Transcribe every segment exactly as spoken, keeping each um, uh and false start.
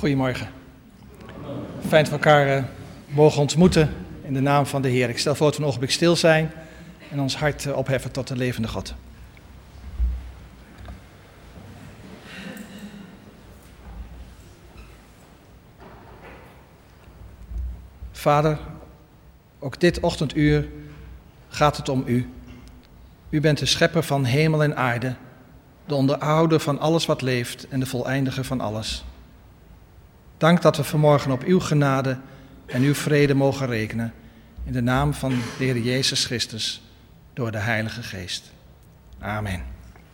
Goedemorgen. Fijn dat we elkaar uh, mogen ontmoeten in de naam van de Heer. Ik stel voor dat we een ogenblik stil zijn en ons hart uh, opheffen tot de levende God. Vader, ook dit ochtenduur gaat het om u. U bent de schepper van hemel en aarde, de onderhouder van alles wat leeft en de voleindiger van alles. Dank dat we vanmorgen op uw genade en uw vrede mogen rekenen, in de naam van de Heer Jezus Christus, door de Heilige Geest. Amen.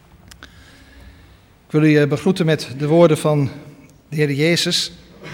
Ik wil u begroeten met de woorden van de Heer Jezus.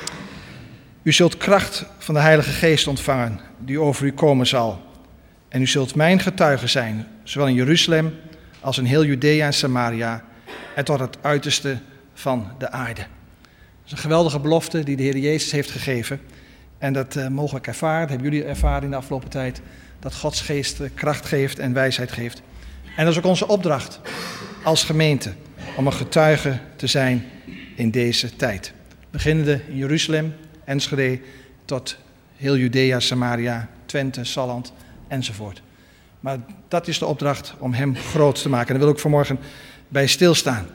U zult kracht van de Heilige Geest ontvangen, die over u komen zal. En u zult mijn getuige zijn, zowel in Jeruzalem als in heel Judea en Samaria en tot het uiterste van de aarde. Dat is een geweldige belofte die de Heer Jezus heeft gegeven. En dat uh, mogen we ervaren, dat hebben jullie ervaren in de afgelopen tijd, dat Gods Geest uh, kracht geeft en wijsheid geeft. En dat is ook onze opdracht als gemeente, om een getuige te zijn in deze tijd. Beginnende in Jeruzalem, Enschede, tot heel Judea, Samaria, Twente, Salland enzovoort. Maar dat is de opdracht om hem groot te maken. En daar wil ik vanmorgen bij stilstaan.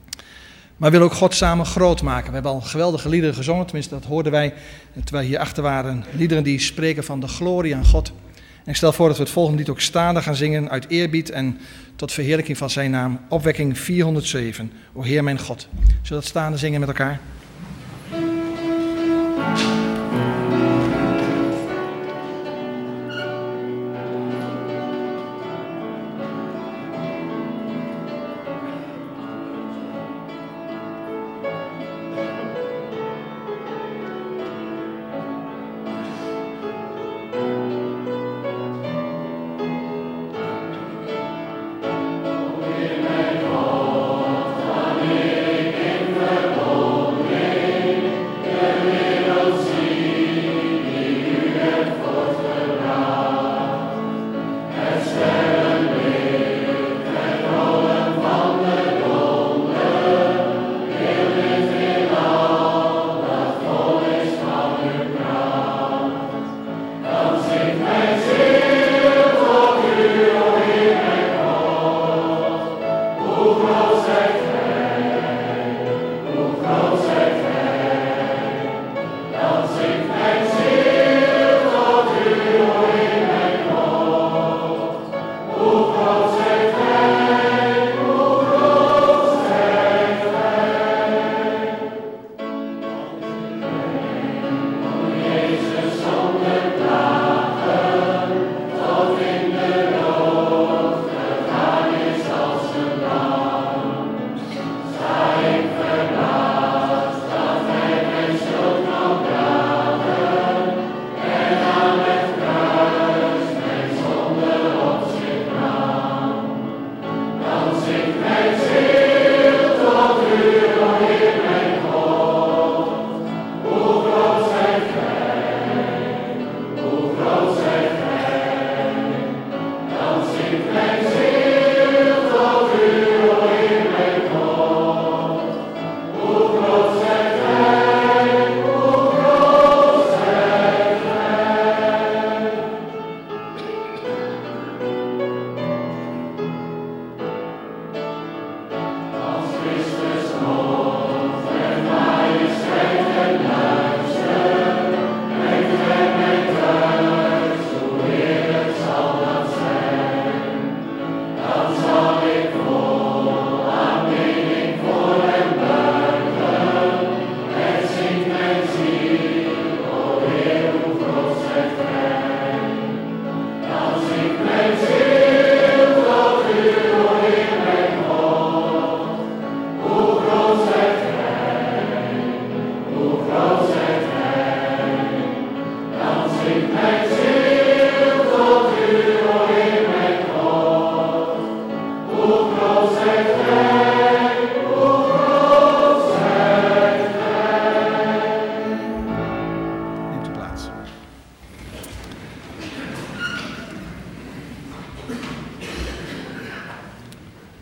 Maar we willen ook God samen groot maken. We hebben al geweldige liederen gezongen, tenminste dat hoorden wij terwijl we hierachter waren. Liederen die spreken van de glorie aan God. En ik stel voor dat we het volgende lied ook staande gaan zingen uit eerbied en tot verheerlijking van zijn naam. Opwekking vierhonderdzeven, O Heer mijn God. Zullen we dat staande zingen met elkaar?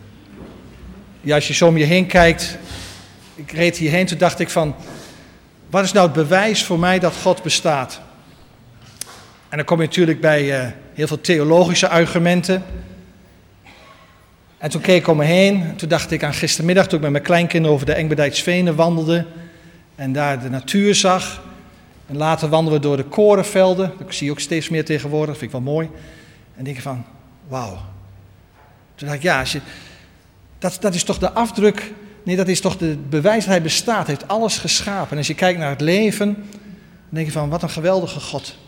Ja, als je zo om je heen kijkt, ik reed hierheen, toen dacht ik van, Wat is nou het bewijs voor mij dat God bestaat? En dan kom je natuurlijk bij uh, heel veel theologische argumenten. En toen keek ik om me heen. En toen dacht ik aan gistermiddag, toen ik met mijn kleinkinderen over de Engbedijksvenen wandelde. En daar de natuur zag. En later wandelden we door de korenvelden. Dat zie je ook steeds meer tegenwoordig, dat vind ik wel mooi. En denk ik van, wauw. Toen dacht ik, ja, als je, dat, dat is toch de afdruk. Nee, dat is toch het bewijs dat hij bestaat. Hij heeft alles geschapen. En als je kijkt naar het leven, dan denk je van, wat een geweldige God.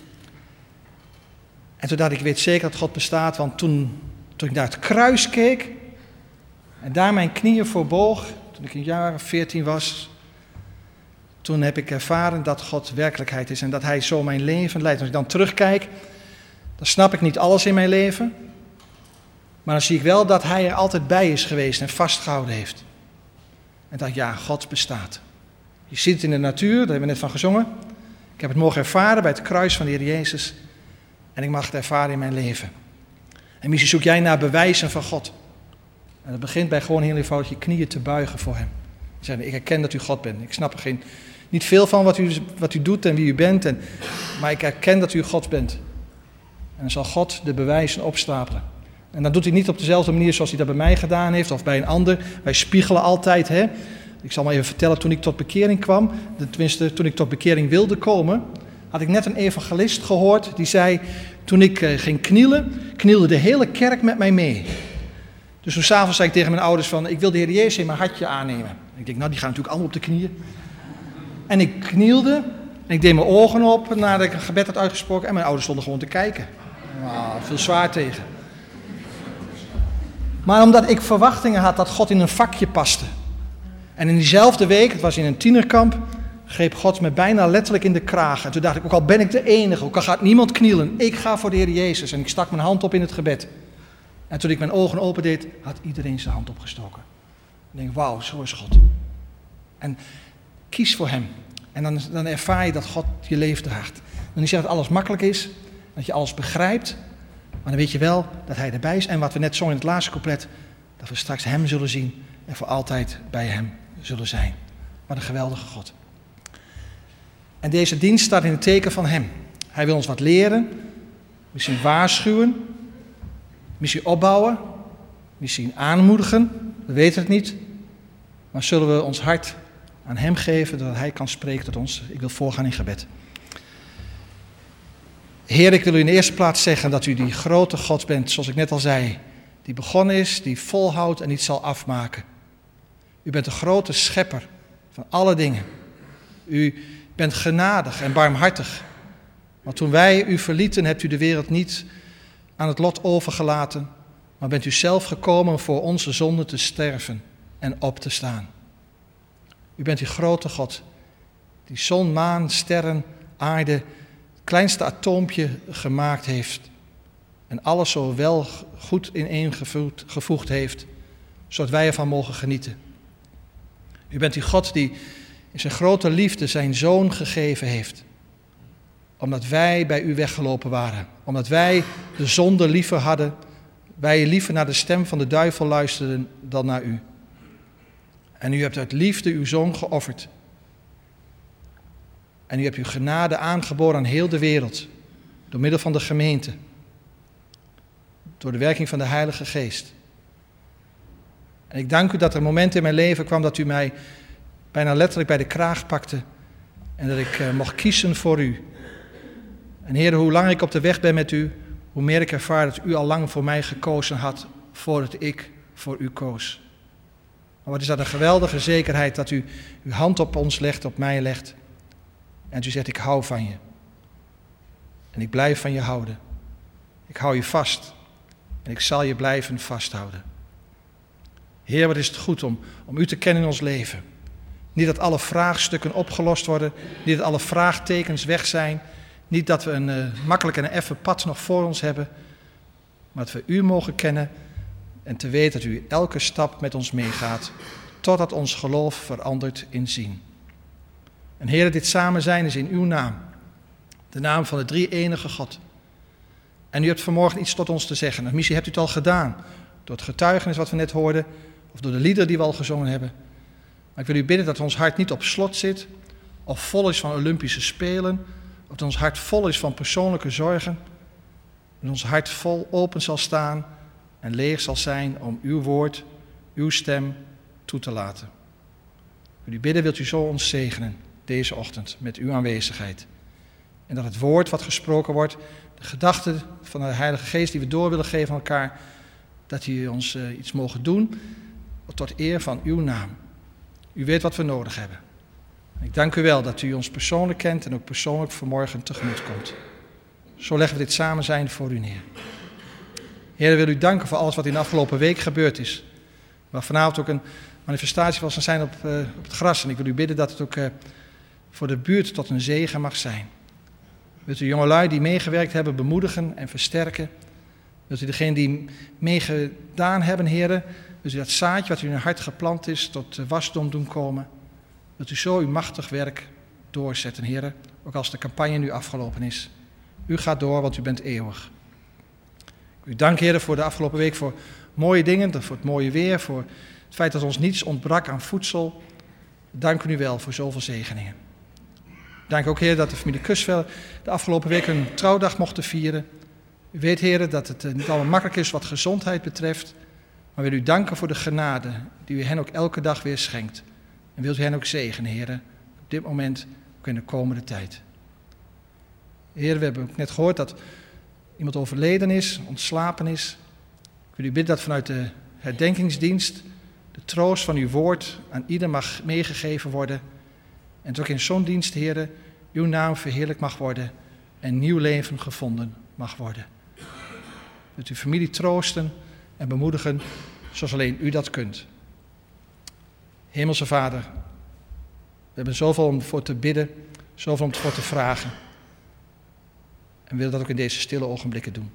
En toen dacht ik, ik weet zeker dat God bestaat. Want toen, toen ik naar het kruis keek en daar mijn knieën voor boog, toen ik een jaar of veertien was, toen heb ik ervaren dat God werkelijkheid is en dat hij zo mijn leven leidt. Als ik dan terugkijk, dan snap ik niet alles in mijn leven. Maar dan zie ik wel dat hij er altijd bij is geweest en vastgehouden heeft. En dacht, ja, God bestaat. Je ziet het in de natuur, daar hebben we net van gezongen. Ik heb het mogen ervaren bij het kruis van de Heer Jezus. En ik mag het ervaren in mijn leven. En misschien zoek jij naar bewijzen van God. En dat begint bij gewoon heel eenvoudig je knieën te buigen voor hem. Zeggen, ik herken dat u God bent. Ik snap er geen, niet veel van wat u, wat u doet en wie u bent. En, maar ik herken dat u God bent. En dan zal God de bewijzen opstapelen. En dat doet hij niet op dezelfde manier zoals hij dat bij mij gedaan heeft of bij een ander. Wij spiegelen altijd. Hè? Ik zal maar even vertellen, toen ik tot bekering kwam, tenminste toen ik tot bekering wilde komen, had ik net een evangelist gehoord die zei, toen ik uh, ging knielen, knielde de hele kerk met mij mee. Dus toen s'avonds zei ik tegen mijn ouders van, ik wil de Heer Jezus in mijn hartje aannemen. Ik denk, nou die gaan natuurlijk allemaal op de knieën. En ik knielde en ik deed mijn ogen op nadat ik een gebed had uitgesproken en mijn ouders stonden gewoon te kijken. Wow, veel zwaar tegen. Maar omdat ik verwachtingen had dat God in een vakje paste. En in diezelfde week, het was in een tienerkamp, greep God me bijna letterlijk in de kraag. En toen dacht ik, ook al ben ik de enige, ook al gaat niemand knielen, ik ga voor de Heer Jezus. En ik stak mijn hand op in het gebed. En toen ik mijn ogen opendeed, had iedereen zijn hand opgestoken. Ik denk, wauw, zo is God. En kies voor hem. En dan, dan ervaar je dat God je leven draagt. Dan niet zeggen dat alles makkelijk is, dat je alles begrijpt. Maar dan weet je wel dat hij erbij is. En wat we net zongen in het laatste couplet, dat we straks hem zullen zien en voor altijd bij hem zullen zijn. Wat een geweldige God. En deze dienst staat in het teken van hem. Hij wil ons wat leren, misschien waarschuwen, misschien opbouwen, misschien aanmoedigen. We weten het niet. Maar zullen we ons hart aan hem geven, zodat hij kan spreken tot ons. Ik wil voorgaan in gebed. Heer, ik wil u in de eerste plaats zeggen dat u die grote God bent, zoals ik net al zei. Die begonnen is, die volhoudt en niet zal afmaken. U bent de grote schepper van alle dingen. U bent genadig en barmhartig. Maar toen wij u verlieten, hebt u de wereld niet aan het lot overgelaten, maar bent u zelf gekomen voor onze zonden te sterven en op te staan. U bent die grote God, die zon, maan, sterren, aarde, het kleinste atoompje gemaakt heeft en alles zo wel goed ineengevoegd heeft, zodat wij ervan mogen genieten. U bent die God die in zijn grote liefde zijn zoon gegeven heeft, omdat wij bij u weggelopen waren, omdat wij de zonde liever hadden, wij liever naar de stem van de duivel luisterden dan naar u. En u hebt uit liefde uw zoon geofferd. En u hebt uw genade aangeboden aan heel de wereld, door middel van de gemeente, door de werking van de Heilige Geest. En ik dank u dat er een moment in mijn leven kwam dat u mij bijna letterlijk bij de kraag pakte en dat ik uh, mocht kiezen voor u. En Heer, hoe langer ik op de weg ben met u, hoe meer ik ervaar dat u al lang voor mij gekozen had, voordat ik voor u koos. Maar wat is dat een geweldige zekerheid dat u uw hand op ons legt, op mij legt. En u zegt, ik hou van je. En ik blijf van je houden. Ik hou je vast. En ik zal je blijven vasthouden. Heer, wat is het goed om, om u te kennen in ons leven. Niet dat alle vraagstukken opgelost worden. Niet dat alle vraagtekens weg zijn. Niet dat we een uh, makkelijk en een effen pad nog voor ons hebben. Maar dat we u mogen kennen. En te weten dat u elke stap met ons meegaat. Totdat ons geloof verandert in zien. En Heer, dit samen zijn is in uw naam. De naam van de drie enige God. En u hebt vanmorgen iets tot ons te zeggen. Of misschien hebt u het al gedaan. Door het getuigenis wat we net hoorden. Of door de liederen die we al gezongen hebben. Maar ik wil u bidden dat ons hart niet op slot zit. of vol is van Olympische Spelen, of dat ons hart vol is van persoonlijke zorgen, dat ons hart vol open zal staan en leeg zal zijn om uw woord, uw stem toe te laten. Wil u bidden, wilt u zo ons zegenen deze ochtend met uw aanwezigheid. En dat het woord wat gesproken wordt, de gedachten van de Heilige Geest die we door willen geven aan elkaar, dat u ons uh, iets mogen doen tot eer van uw naam. U weet wat we nodig hebben. Ik dank u wel dat u ons persoonlijk kent en ook persoonlijk vanmorgen tegemoet komt. Zo leggen we dit samen zijn voor u neer. Heer, wil u danken voor alles wat in de afgelopen week gebeurd is. Waar vanavond ook een manifestatie was zijn op, uh, op het gras. En ik wil u bidden dat het ook uh, voor de buurt tot een zegen mag zijn. Wilt u jongelui die meegewerkt hebben bemoedigen en versterken. Wilt u degene die meegedaan hebben, heren, wilt u dat zaadje wat u in hun hart geplant is tot wasdom doen komen. Wilt u zo uw machtig werk doorzetten, heren, ook als de campagne nu afgelopen is. U gaat door, want u bent eeuwig. U dank, heren, voor de afgelopen week voor mooie dingen, voor het mooie weer, voor het feit dat ons niets ontbrak aan voedsel. Dank u wel voor zoveel zegeningen. Dank ook, Heer, dat de familie Kusvel de afgelopen week een trouwdag mochten vieren. U weet, Heer, dat het niet allemaal makkelijk is wat gezondheid betreft. Maar wil u danken voor de genade die u hen ook elke dag weer schenkt. En wilt u hen ook zegenen, Heer, op dit moment, ook in de komende tijd. Heer, we hebben ook net gehoord dat iemand overleden is, ontslapen is. Ik wil u bidden dat vanuit de herdenkingsdienst de troost van uw woord aan ieder mag meegegeven worden. En dat ook in zo'n dienst, Heer, uw naam verheerlijk mag worden en nieuw leven gevonden mag worden. Wilt u familie troosten en bemoedigen zoals alleen u dat kunt. Hemelse Vader, we hebben zoveel om voor te bidden, zoveel om voor te vragen. En willen dat ook in deze stille ogenblikken doen.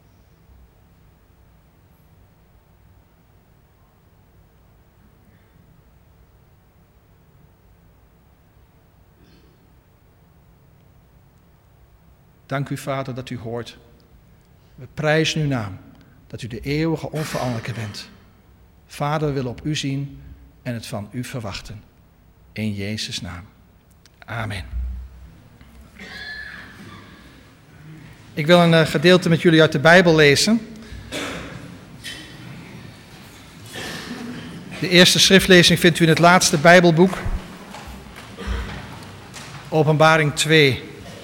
Dank u, Vader, dat u hoort. We prijzen uw naam, dat u de eeuwige onveranderlijke bent. Vader, we willen op u zien en het van u verwachten. In Jezus' naam. Amen. Ik wil een gedeelte met jullie uit de Bijbel lezen. De eerste schriftlezing vindt u in het laatste Bijbelboek. Openbaring twee.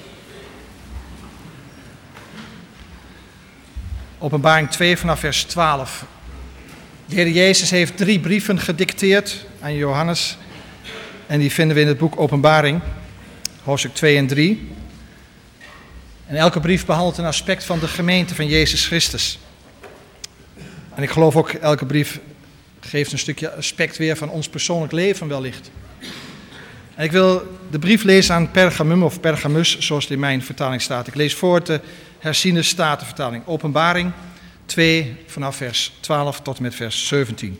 Openbaring twee vanaf vers twaalf. De Heer Jezus heeft drie brieven gedicteerd aan Johannes. En die vinden we in het boek Openbaring, hoofdstuk twee en drie. En elke brief behandelt een aspect van de gemeente van Jezus Christus. En ik geloof ook, elke brief geeft een stukje aspect weer van ons persoonlijk leven wellicht. En ik wil de brief lezen aan Pergamum of Pergamus, zoals het in mijn vertaling staat. Ik lees voor de herziene statenvertaling. Openbaring twee vanaf vers twaalf tot en met vers zeventien.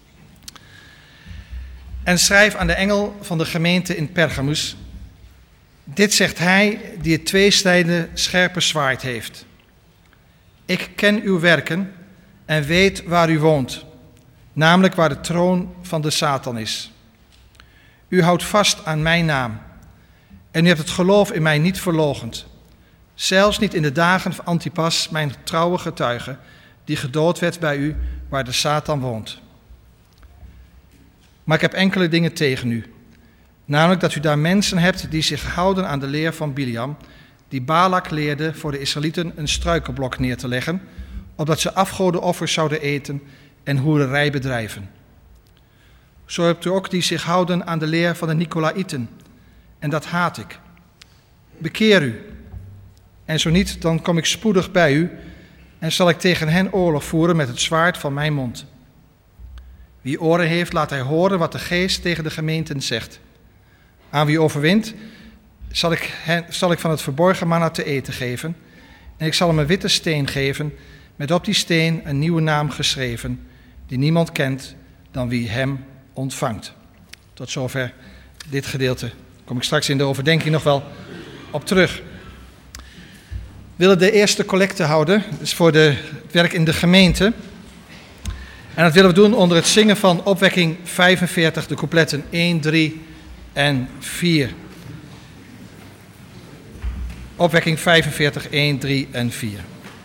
En schrijf aan de engel van de gemeente in Pergamus. Dit zegt hij die het tweesnijdige scherpe zwaard heeft. Ik ken uw werken en weet waar u woont, namelijk waar de troon van de Satan is. U houdt vast aan mijn naam en u hebt het geloof in mij niet verloochend. Zelfs niet in de dagen van Antipas, mijn trouwe getuige, die gedood werd bij u waar de Satan woont. Maar ik heb enkele dingen tegen u. Namelijk dat u daar mensen hebt die zich houden aan de leer van Biliam, die Balak leerde voor de Israëlieten een struikelblok neer te leggen, opdat ze afgodenoffers zouden eten en hoererij bedrijven. Zo hebt u ook die zich houden aan de leer van de Nicolaïten, en dat haat ik. Bekeer u, en zo niet, dan kom ik spoedig bij u en zal ik tegen hen oorlog voeren met het zwaard van mijn mond. Wie oren heeft, laat hij horen wat de Geest tegen de gemeenten zegt. Aan wie overwint, zal ik, hen, zal ik van het verborgen manna te eten geven. En ik zal hem een witte steen geven, met op die steen een nieuwe naam geschreven, die niemand kent dan wie hem ontvangt. Tot zover dit gedeelte. Daar kom ik straks in de overdenking nog wel op terug. We willen de eerste collecte houden, dus voor de, het werk in de gemeente. En dat willen we doen onder het zingen van opwekking vijfenveertig, de coupletten één, drie en vier. Opwekking vijfenveertig, één, drie en vier.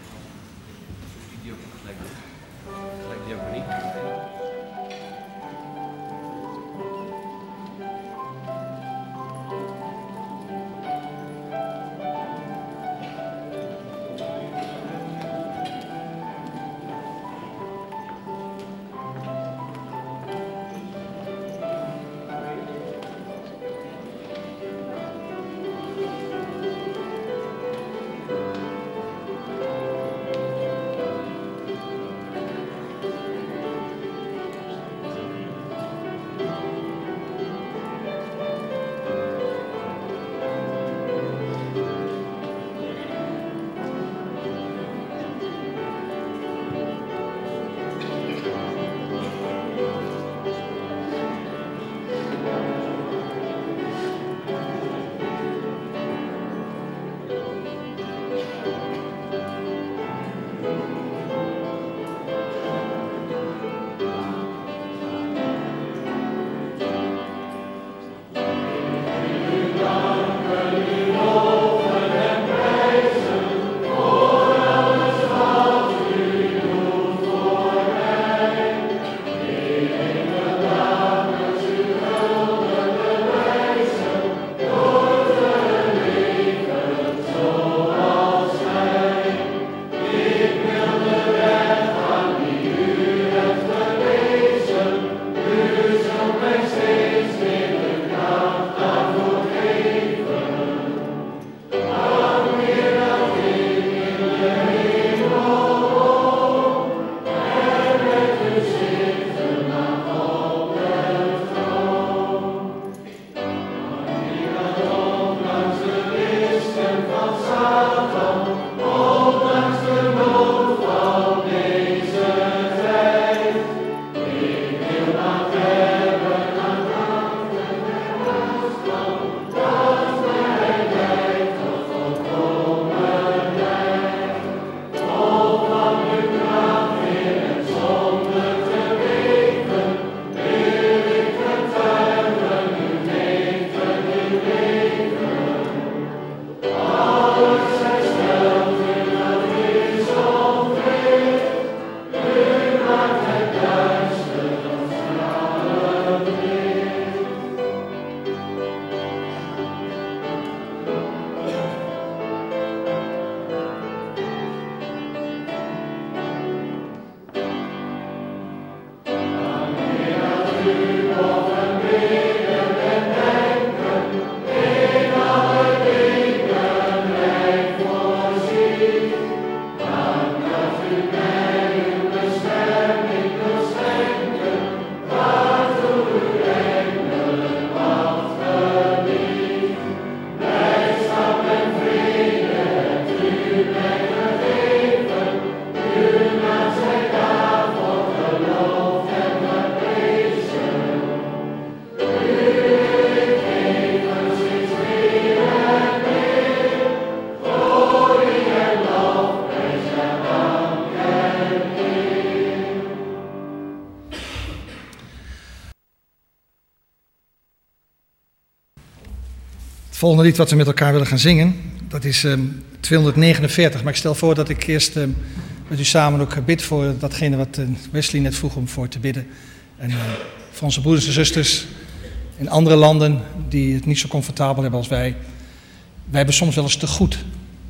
Het volgende lied wat we met elkaar willen gaan zingen, dat is um, tweehonderdnegenenveertig. Maar ik stel voor dat ik eerst um, met u samen ook bid voor datgene wat uh, Wesley net vroeg om voor te bidden. En uh, voor onze broeders en zusters in andere landen die het niet zo comfortabel hebben als wij. Wij hebben soms wel eens te goed.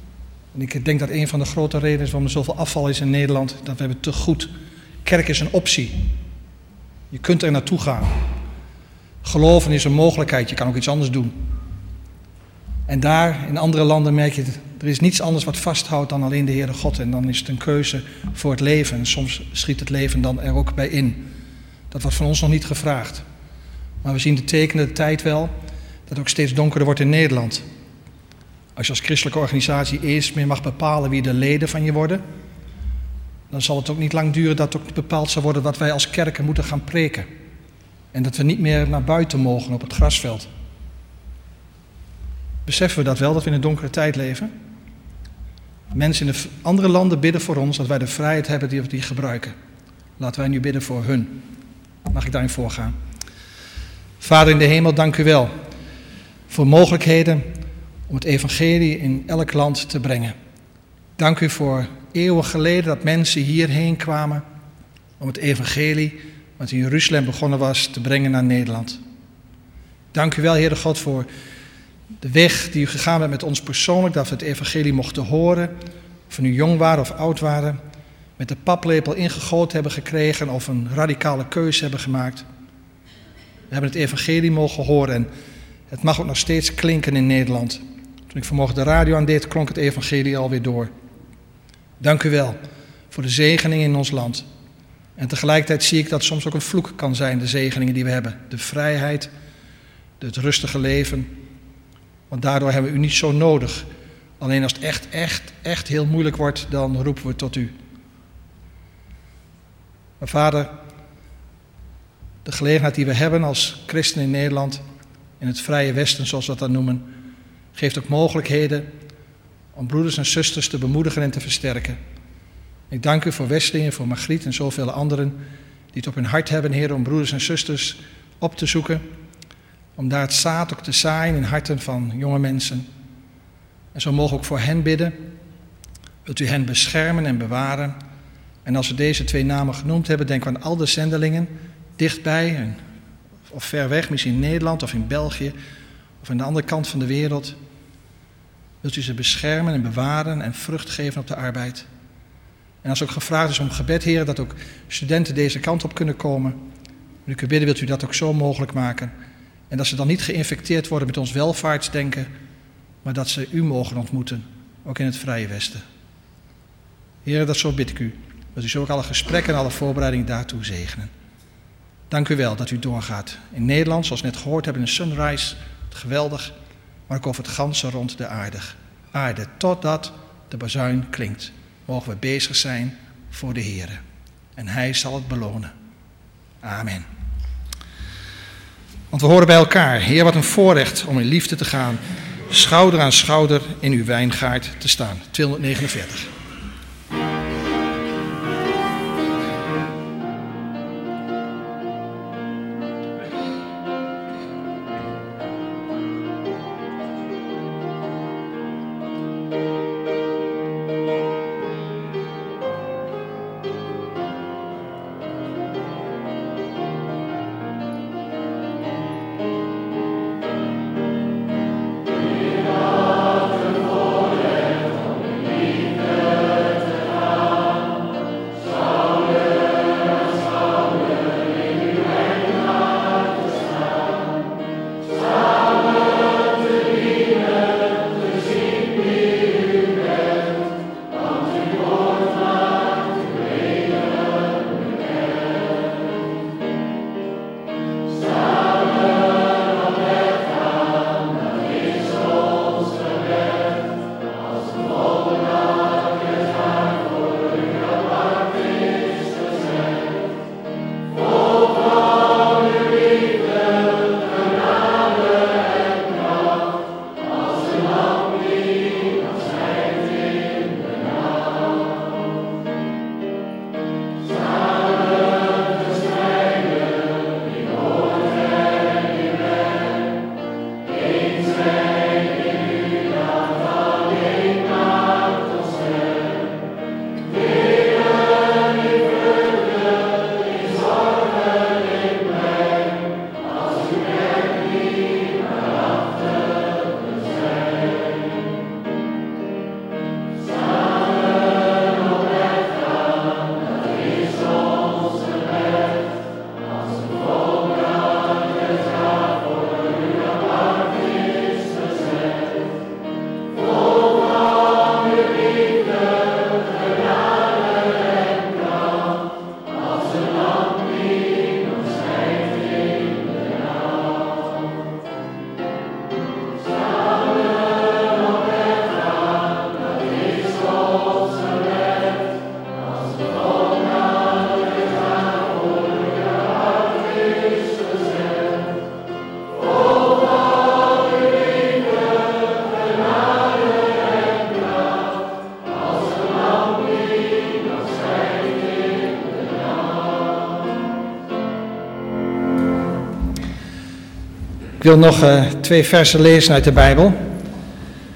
En ik denk dat een van de grote redenen is waarom er zoveel afval is in Nederland, dat we hebben te goed. Kerk is een optie. Je kunt er naartoe gaan. Geloven is een mogelijkheid, je kan ook iets anders doen. En daar, in andere landen, merk je, er is niets anders wat vasthoudt dan alleen de Heere God. En dan is het een keuze voor het leven. En soms schiet het leven dan er ook bij in. Dat wordt van ons nog niet gevraagd. Maar we zien de tekenen, de tijd wel, dat het ook steeds donkerder wordt in Nederland. Als je als christelijke organisatie eerst meer mag bepalen wie de leden van je worden, dan zal het ook niet lang duren dat ook bepaald zal worden wat wij als kerken moeten gaan preken. En dat we niet meer naar buiten mogen op het grasveld. Beseffen we dat wel, dat we in een donkere tijd leven? Mensen in de andere landen bidden voor ons dat wij de vrijheid hebben die we die gebruiken. Laten wij nu bidden voor hun. Mag ik daarin voorgaan? Vader in de hemel, dank u wel voor mogelijkheden om het evangelie in elk land te brengen. Dank u voor eeuwen geleden dat mensen hierheen kwamen om het evangelie, wat in Jeruzalem begonnen was, te brengen naar Nederland. Dank u wel, Heere God, voor de weg die u gegaan bent met ons persoonlijk, dat we het evangelie mochten horen, of we nu jong waren of oud waren, met de paplepel ingegoten hebben gekregen of een radicale keuze hebben gemaakt. We hebben het evangelie mogen horen en het mag ook nog steeds klinken in Nederland. Toen ik vanmorgen de radio aandeed, klonk het evangelie alweer door. Dank u wel voor de zegeningen in ons land. En tegelijkertijd zie ik dat het soms ook een vloek kan zijn, de zegeningen die we hebben. De vrijheid, het rustige leven. Want daardoor hebben we u niet zo nodig. Alleen als het echt, echt, echt heel moeilijk wordt, dan roepen we tot u. Maar Vader, de gelegenheid die we hebben als christenen in Nederland, in het vrije Westen zoals we dat dan noemen, geeft ook mogelijkheden om broeders en zusters te bemoedigen en te versterken. Ik dank u voor Westelingen, voor Margriet en zoveel anderen die het op hun hart hebben, Heer, om broeders en zusters op te zoeken, om daar het zaad ook te zaaien in harten van jonge mensen. En zo mogen we ook voor hen bidden. Wilt u hen beschermen en bewaren? En als we deze twee namen genoemd hebben, denken we aan al de zendelingen dichtbij en, of ver weg, misschien in Nederland of in België of aan de andere kant van de wereld. Wilt u ze beschermen en bewaren en vrucht geven op de arbeid? En als ook gevraagd is om gebed, Heer, dat ook studenten deze kant op kunnen komen. En u kunt bidden, wilt u dat ook zo mogelijk maken. En dat ze dan niet geïnfecteerd worden met ons welvaartsdenken, maar dat ze u mogen ontmoeten, ook in het vrije Westen. Heer, dat zo bid ik u. Dat u zo ook alle gesprekken en alle voorbereidingen daartoe zegenen. Dank u wel dat u doorgaat in Nederland, zoals we net gehoord hebben in de Sunrise, geweldig, maar ook over het ganse rond de aarde. aarde. Totdat de bazuin klinkt, mogen we bezig zijn voor de Heer. En hij zal het belonen. Amen. Want we horen bij elkaar, Heer, wat een voorrecht om in liefde te gaan, schouder aan schouder in uw wijngaard te staan. tweehonderdnegenenveertig. Ik wil nog uh, twee versen lezen uit de Bijbel.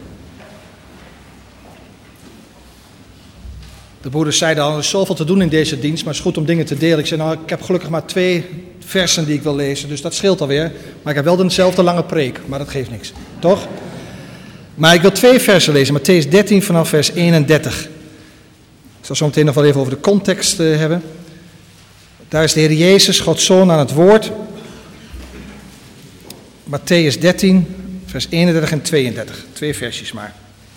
De broeders zeiden al, er is zoveel te doen in deze dienst, maar het is goed om dingen te delen. Ik zei, nou, ik heb gelukkig maar twee versen die ik wil lezen, dus dat scheelt alweer. Maar ik heb wel dezelfde lange preek, maar dat geeft niks, toch? Maar ik wil twee versen lezen, Mattheüs dertien vanaf vers eenendertig. Ik zal zo meteen nog wel even over de context uh, hebben. Daar is de Heer Jezus, Gods Zoon, aan het woord. Mattheüs dertien, vers eenendertig en tweeëndertig. Twee versjes maar.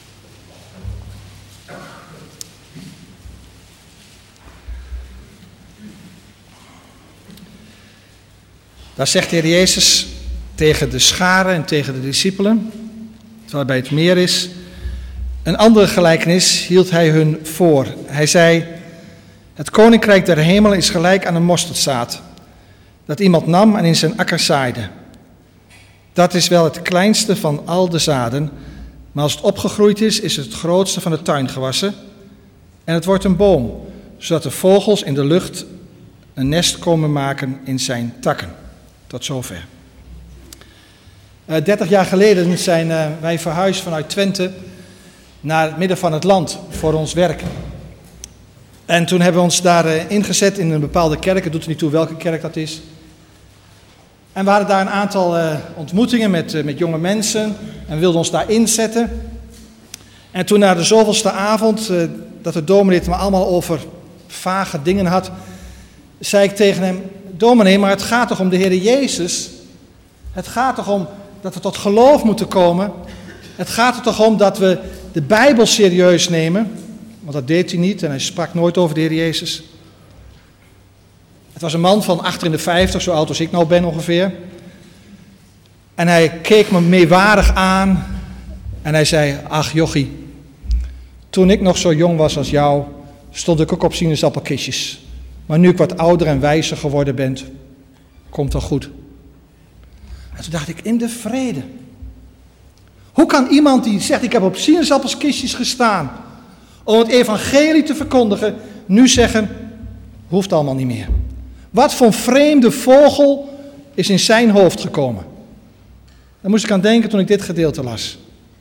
Daar zegt de Heer Jezus tegen de scharen en tegen de discipelen, terwijl hij bij het meer is. Een andere gelijkenis hield hij hun voor. Hij zei, het koninkrijk der hemelen is gelijk aan een mosterdzaad, dat iemand nam en in zijn akker zaaide. Dat is wel het kleinste van al de zaden, maar als het opgegroeid is, is het het grootste van de tuingewassen. En het wordt een boom, zodat de vogels in de lucht een nest komen maken in zijn takken. Tot zover. Dertig uh, jaar geleden zijn uh, wij verhuisd vanuit Twente naar het midden van het land voor ons werk. En toen hebben we ons daar uh, ingezet in een bepaalde kerk. Het doet er niet toe welke kerk dat is. En we hadden daar een aantal uh, ontmoetingen met, uh, met jonge mensen en wilden ons daar inzetten. En toen na de zoveelste avond, uh, dat de dominee het maar allemaal over vage dingen had, zei ik tegen hem, dominee, maar het gaat toch om de Heer Jezus? Het gaat toch om dat we tot geloof moeten komen? Het gaat er toch om dat we de Bijbel serieus nemen? Want dat deed hij niet en hij sprak nooit over de Heer Jezus. Het was een man van achter in de vijftig, zo oud als ik nou ben ongeveer. En hij keek me meewarig aan en hij zei, ach jochie, toen ik nog zo jong was als jou, stond ik ook op sinaasappelkistjes. Maar nu ik wat ouder en wijzer geworden ben, komt dat goed. En toen dacht ik, in de vrede. Hoe kan iemand die zegt, ik heb op sinaasappelkistjes gestaan om het evangelie te verkondigen, nu zeggen, hoeft allemaal niet meer. Wat voor een vreemde vogel is in zijn hoofd gekomen? Daar moest ik aan denken toen ik dit gedeelte las.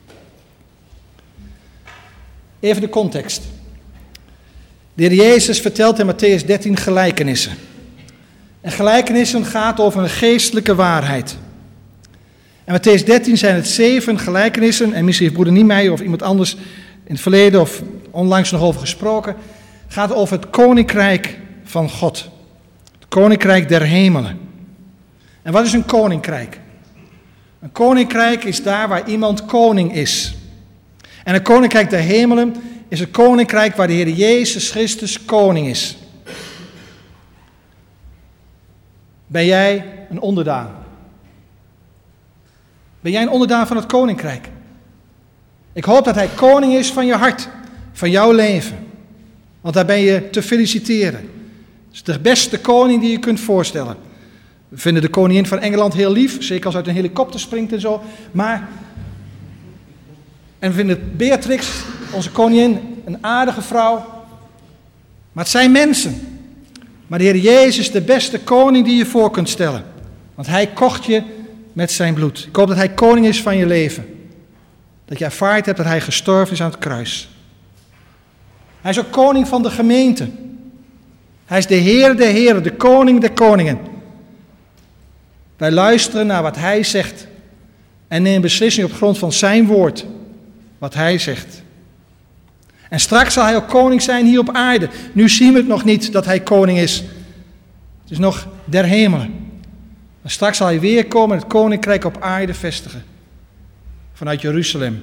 Even de context. De Heer Jezus vertelt in Mattheüs dertien gelijkenissen. En gelijkenissen gaat over een geestelijke waarheid. En Mattheüs dertien zijn het zeven gelijkenissen. En misschien heeft broeder Niemeyer of iemand anders in het verleden of onlangs nog over gesproken. Gaat over het koninkrijk van God. Het koninkrijk der hemelen. En wat is een koninkrijk? Een koninkrijk is daar waar iemand koning is. En een koninkrijk der hemelen is een koninkrijk waar de Heer Jezus Christus koning is. Ben jij een onderdaan? Ben jij een onderdaan van het koninkrijk? Ik hoop dat hij koning is van je hart, van jouw leven. Want daar ben je te feliciteren. Het is de beste koning die je kunt voorstellen. We vinden de koningin van Engeland heel lief, zeker als ze uit een helikopter springt en zo. Maar, en we vinden Beatrix, onze koningin, een aardige vrouw. Maar het zijn mensen. Maar de Heer Jezus is de beste koning die je voor kunt stellen. Want hij kocht je met zijn bloed. Ik hoop dat hij koning is van je leven. Dat je ervaard hebt dat hij gestorven is aan het kruis. Hij is ook koning van de gemeente. Hij is de Heer der heren, de koning der koningen. Wij luisteren naar wat hij zegt. En nemen beslissing op grond van zijn woord. Wat hij zegt. En straks zal hij ook koning zijn hier op aarde. Nu zien we het nog niet dat hij koning is. Het is nog der hemelen. Maar straks zal hij weer komen en het koninkrijk op aarde vestigen. Vanuit Jeruzalem.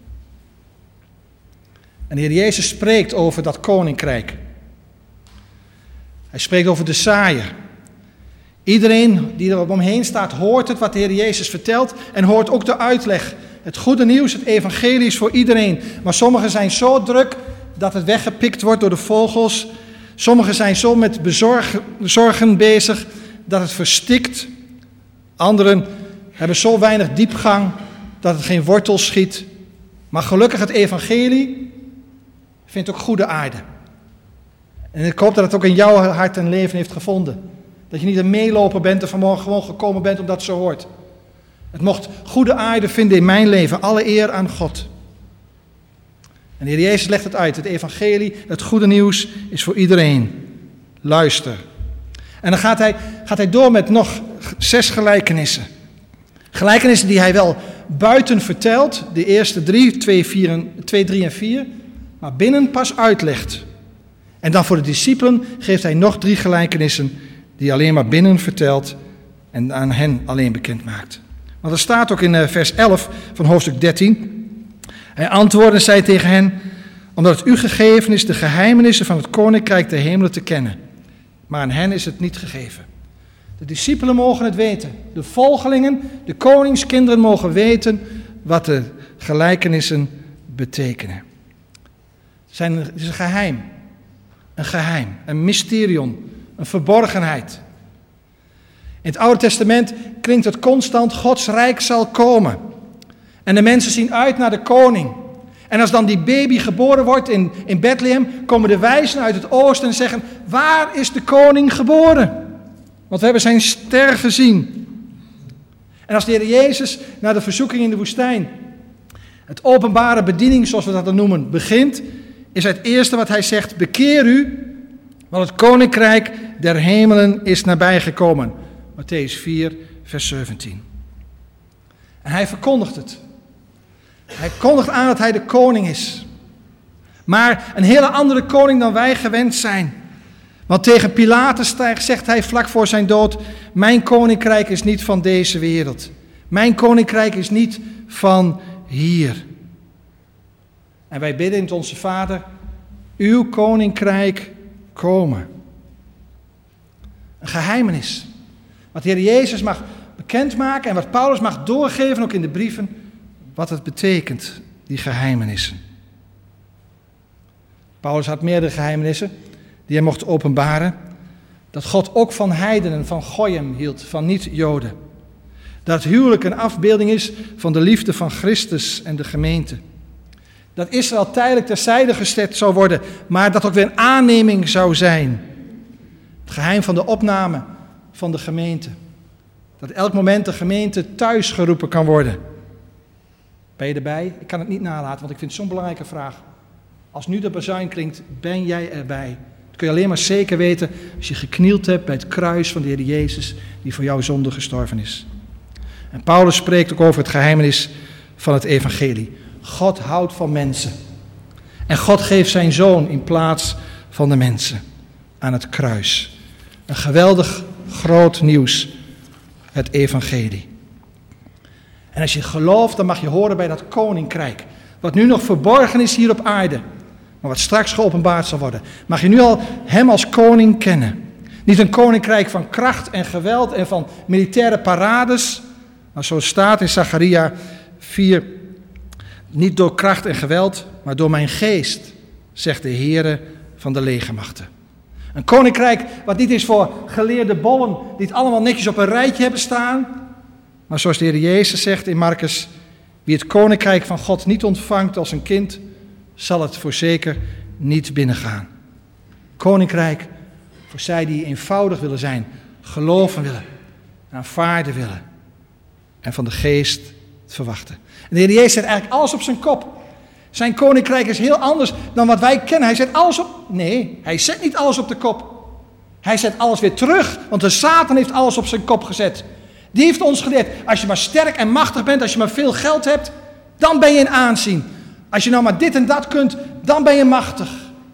En de Heer Jezus spreekt over dat koninkrijk. Hij spreekt over de zaaier. Iedereen die er omheen staat hoort het wat de Heer Jezus vertelt en hoort ook de uitleg. Het goede nieuws, het evangelie is voor iedereen. Maar sommigen zijn zo druk dat het weggepikt wordt door de vogels. Sommigen zijn zo met bezorgen, zorgen bezig dat het verstikt. Anderen hebben zo weinig diepgang dat het geen wortel schiet. Maar gelukkig het evangelie vindt ook goede aarde. En ik hoop dat het ook in jouw hart en leven heeft gevonden. Dat je niet een meeloper bent en vanmorgen gewoon gekomen bent omdat het zo hoort. Het mocht goede aarde vinden in mijn leven. Alle eer aan God. En de Heer Jezus legt het uit. Het evangelie, het goede nieuws, is voor iedereen. Luister. En dan gaat hij, gaat hij door met nog zes gelijkenissen. Gelijkenissen die hij wel buiten vertelt. De eerste drie, twee, drie en vier. Maar binnen pas uitlegt. En dan voor de discipelen geeft hij nog drie gelijkenissen die hij alleen maar binnen vertelt en aan hen alleen bekend maakt. Want er staat ook in vers elf van hoofdstuk dertien. Hij antwoordde en zei tegen hen, omdat het u gegeven is de geheimenissen van het koninkrijk der hemelen te kennen. Maar aan hen is het niet gegeven. De discipelen mogen het weten. De volgelingen, de koningskinderen mogen weten wat de gelijkenissen betekenen. Het, zijn, het is een geheim. Een geheim, een mysterium, een verborgenheid. In het Oude Testament klinkt het constant, Gods rijk zal komen. En de mensen zien uit naar de koning. En als dan die baby geboren wordt in, in Bethlehem, komen de wijzen uit het oosten en zeggen, waar is de koning geboren? Want we hebben zijn ster gezien. En als de Heer Jezus na de verzoeking in de woestijn, het openbare bediening, zoals we dat dan noemen, begint, is het eerste wat hij zegt, bekeer u, want het koninkrijk der hemelen is nabijgekomen. Mattheüs vier, vers zeventien. En hij verkondigt het. Hij kondigt aan dat hij de koning is. Maar een hele andere koning dan wij gewend zijn. Want tegen Pilatus zegt hij vlak voor zijn dood, mijn koninkrijk is niet van deze wereld. Mijn koninkrijk is niet van hier. En wij bidden in onze Vader, uw koninkrijk komen. Een geheimenis. Wat de Heer Jezus mag bekendmaken en wat Paulus mag doorgeven, ook in de brieven, wat het betekent, die geheimenissen. Paulus had meerdere geheimenissen die hij mocht openbaren. Dat God ook van heidenen, van goyim hield, van niet-Joden. Dat het huwelijk een afbeelding is van de liefde van Christus en de gemeente. Dat Israël tijdelijk terzijde gezet zou worden, maar dat ook weer een aanneming zou zijn. Het geheim van de opname van de gemeente. Dat elk moment de gemeente thuis geroepen kan worden. Ben je erbij? Ik kan het niet nalaten, want ik vind het zo'n belangrijke vraag. Als nu de bazuin klinkt, ben jij erbij? Dat kun je alleen maar zeker weten als je geknield hebt bij het kruis van de Heer Jezus, die voor jouw zonde gestorven is. En Paulus spreekt ook over het geheimenis van het evangelie. God houdt van mensen. En God geeft zijn zoon in plaats van de mensen aan het kruis. Een geweldig groot nieuws, het evangelie. En als je gelooft, dan mag je horen bij dat koninkrijk. Wat nu nog verborgen is hier op aarde, maar wat straks geopenbaard zal worden. Mag je nu al hem als koning kennen. Niet een koninkrijk van kracht en geweld en van militaire parades. Maar zoals staat in Zacharia vier, niet door kracht en geweld, maar door mijn geest, zegt de Heere van de legermachten. Een koninkrijk wat niet is voor geleerde bollen die het allemaal netjes op een rijtje hebben staan. Maar zoals de Heer Jezus zegt in Marcus, wie het koninkrijk van God niet ontvangt als een kind, zal het voorzeker niet binnengaan. Koninkrijk voor zij die eenvoudig willen zijn, geloven willen, aanvaarden willen en van de geest het verwachten. En de Heer Jezus zet eigenlijk alles op zijn kop. Zijn koninkrijk is heel anders dan wat wij kennen. Hij zet alles op... Nee, hij zet niet alles op de kop. Hij zet alles weer terug, want de Satan heeft alles op zijn kop gezet. Die heeft ons geleerd, als je maar sterk en machtig bent, als je maar veel geld hebt, dan ben je in aanzien. Als je nou maar dit en dat kunt, dan ben je machtig.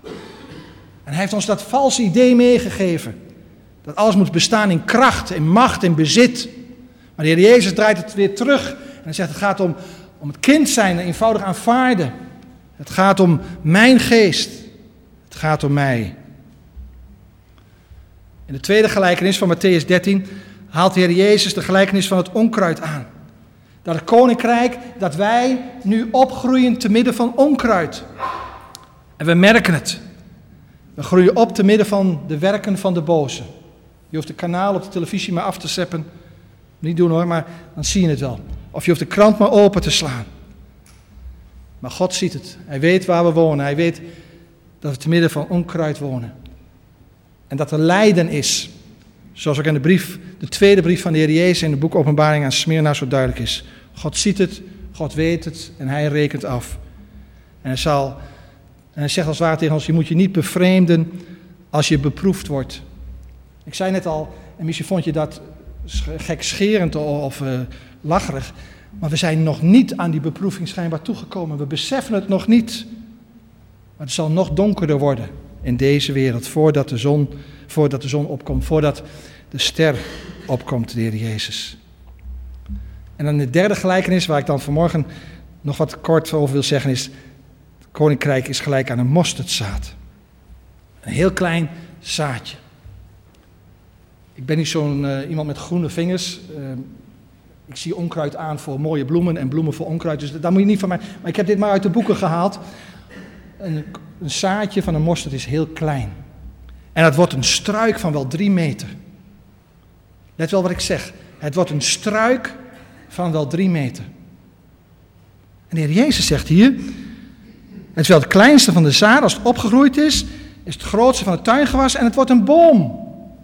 En hij heeft ons dat valse idee meegegeven. Dat alles moet bestaan in kracht, in macht, in bezit. Maar de Heer Jezus draait het weer terug. En hij zegt, het gaat om, om het kind zijn, eenvoudig aanvaarden. Het gaat om mijn geest. Het gaat om mij. In de tweede gelijkenis van Mattheüs dertien haalt de Heer Jezus de gelijkenis van het onkruid aan. Dat het koninkrijk, dat wij nu opgroeien te midden van onkruid. En we merken het. We groeien op te midden van de werken van de boze. Je hoeft de kanaal op de televisie maar af te zeppen. Niet doen hoor, maar dan zie je het wel. Of je hoeft de krant maar open te slaan. Maar God ziet het. Hij weet waar we wonen. Hij weet dat we te midden van onkruid wonen. En dat er lijden is. Zoals ook in de brief, de tweede brief van de Heer Jezus in het boek Openbaring aan Smyrna zo duidelijk is. God ziet het, God weet het en hij rekent af. En hij zal En hij zegt als het ware tegen ons, je moet je niet bevreemden als je beproefd wordt. Ik zei net al, en misschien vond je dat gekscherend of uh, lacherig, maar we zijn nog niet aan die beproeving schijnbaar toegekomen. We beseffen het nog niet. Maar het zal nog donkerder worden in deze wereld, voordat de zon, voordat de zon opkomt, voordat de ster opkomt, de Heer Jezus. En dan de derde gelijkenis, waar ik dan vanmorgen nog wat kort over wil zeggen, is: het koninkrijk is gelijk aan een mosterdzaad. Een heel klein zaadje. Ik ben niet zo'n uh, iemand met groene vingers. Uh, ik zie onkruid aan voor mooie bloemen en bloemen voor onkruid. Dus daar moet je niet van mij. Maar ik heb dit maar uit de boeken gehaald. Een, een zaadje van een mosterd is heel klein. En het wordt een struik van wel drie meter. Let wel wat ik zeg. Het wordt een struik van wel drie meter. En de Heer Jezus zegt hier: het is wel het kleinste van de zaad, als het opgegroeid is, is het grootste van het tuingewas en het wordt een boom.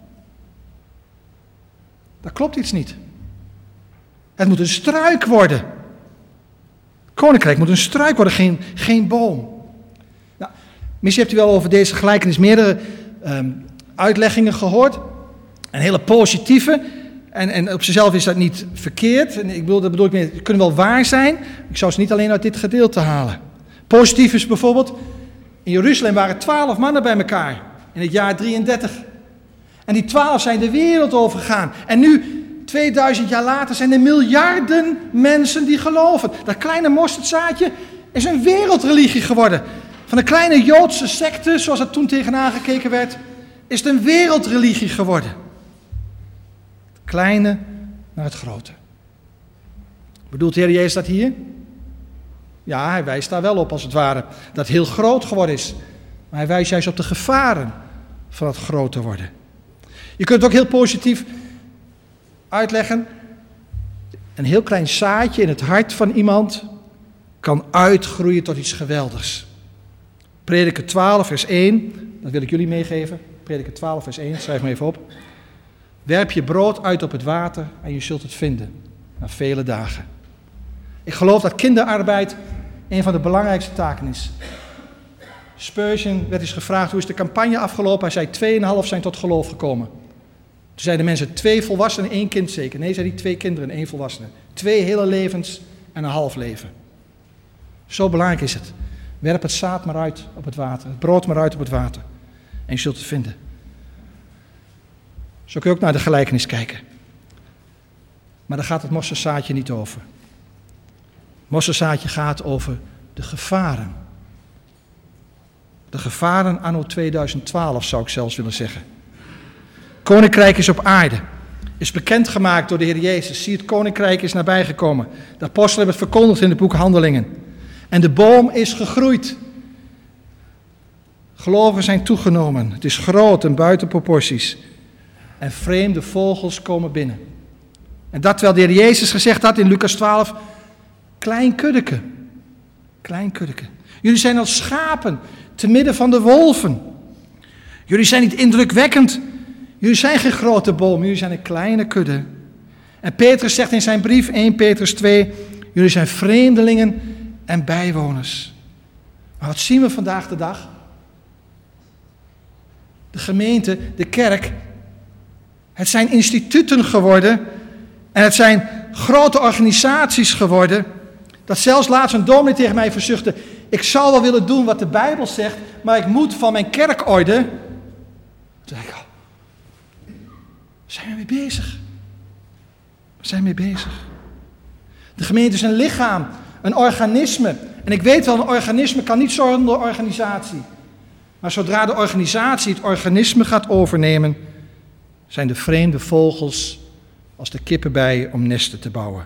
Daar klopt iets niet. Het moet een struik worden. Het koninkrijk moet een struik worden, geen, geen boom. Nou, misschien hebt u wel over deze gelijkenis meerdere um, uitleggingen gehoord. Een hele positieve. En, en op zichzelf is dat niet verkeerd. En ik bedoel, dat bedoel ik meer, het kunnen wel waar zijn. Ik zou ze niet alleen uit dit gedeelte halen. Positief is bijvoorbeeld, in Jeruzalem waren twaalf mannen bij elkaar. In het jaar drieëndertig. En die twaalf zijn de wereld overgegaan. En nu, tweeduizend jaar later, zijn er miljarden mensen die geloven. Dat kleine mosterdzaadje is een wereldreligie geworden. Van een kleine Joodse secte, zoals het toen tegenaan gekeken werd, is het een wereldreligie geworden. Het kleine naar het grote. Bedoelt de Heer Jezus dat hier? Ja, hij wijst daar wel op als het ware. Dat het heel groot geworden is. Maar hij wijst juist op de gevaren van het groter worden. Je kunt het ook heel positief uitleggen. Een heel klein zaadje in het hart van iemand kan uitgroeien tot iets geweldigs. Prediker twaalf vers één, dat wil ik jullie meegeven. Prediker twaalf vers één, schrijf maar even op. Werp je brood uit op het water en je zult het vinden. Na vele dagen. Ik geloof dat kinderarbeid een van de belangrijkste taken is. Spurgeon werd eens gevraagd: hoe is de campagne afgelopen? Hij zei: tweeënhalf zijn tot geloof gekomen. Toen zeiden mensen: twee volwassenen en één kind zeker. Nee, zei hij: twee kinderen en één volwassene. Twee hele levens en een half leven. Zo belangrijk is het. Werp het zaad maar uit op het water. Het brood maar uit op het water. En je zult het vinden. Zo kun je ook naar de gelijkenis kijken. Maar daar gaat het mosterdzaadje niet over. Het mosterdzaadje gaat over de gevaren. De gevaren anno tweeduizend twaalf zou ik zelfs willen zeggen. Koninkrijk is op aarde. Is bekendgemaakt door de Heer Jezus. Zie, het koninkrijk is nabijgekomen. De apostelen hebben het verkondigd in het boek Handelingen. En de boom is gegroeid. Gelovigen zijn toegenomen. Het is groot en buiten proporties. En vreemde vogels komen binnen. En dat terwijl de Heer Jezus gezegd had in Lucas twaalf. Klein kuddeke. Klein kuddeke. Jullie zijn als schapen te midden van de wolven. Jullie zijn niet indrukwekkend. Jullie zijn geen grote boom. Jullie zijn een kleine kudde. En Petrus zegt in zijn brief één Petrus twee. Jullie zijn vreemdelingen en bijwoners. Maar wat zien we vandaag de dag? De gemeente, de kerk. Het zijn instituten geworden. En het zijn grote organisaties geworden. Dat zelfs laatst een dominee tegen mij verzuchtte. Ik zou wel willen doen wat de Bijbel zegt. Maar ik moet van mijn kerkorde. Toen dacht ik, oh, zijn we mee bezig? We zijn mee bezig. De gemeente is een lichaam. Een organisme. En ik weet wel, een organisme kan niet zonder organisatie. Maar zodra de organisatie het organisme gaat overnemen, zijn de vreemde vogels als de kippen bij om nesten te bouwen.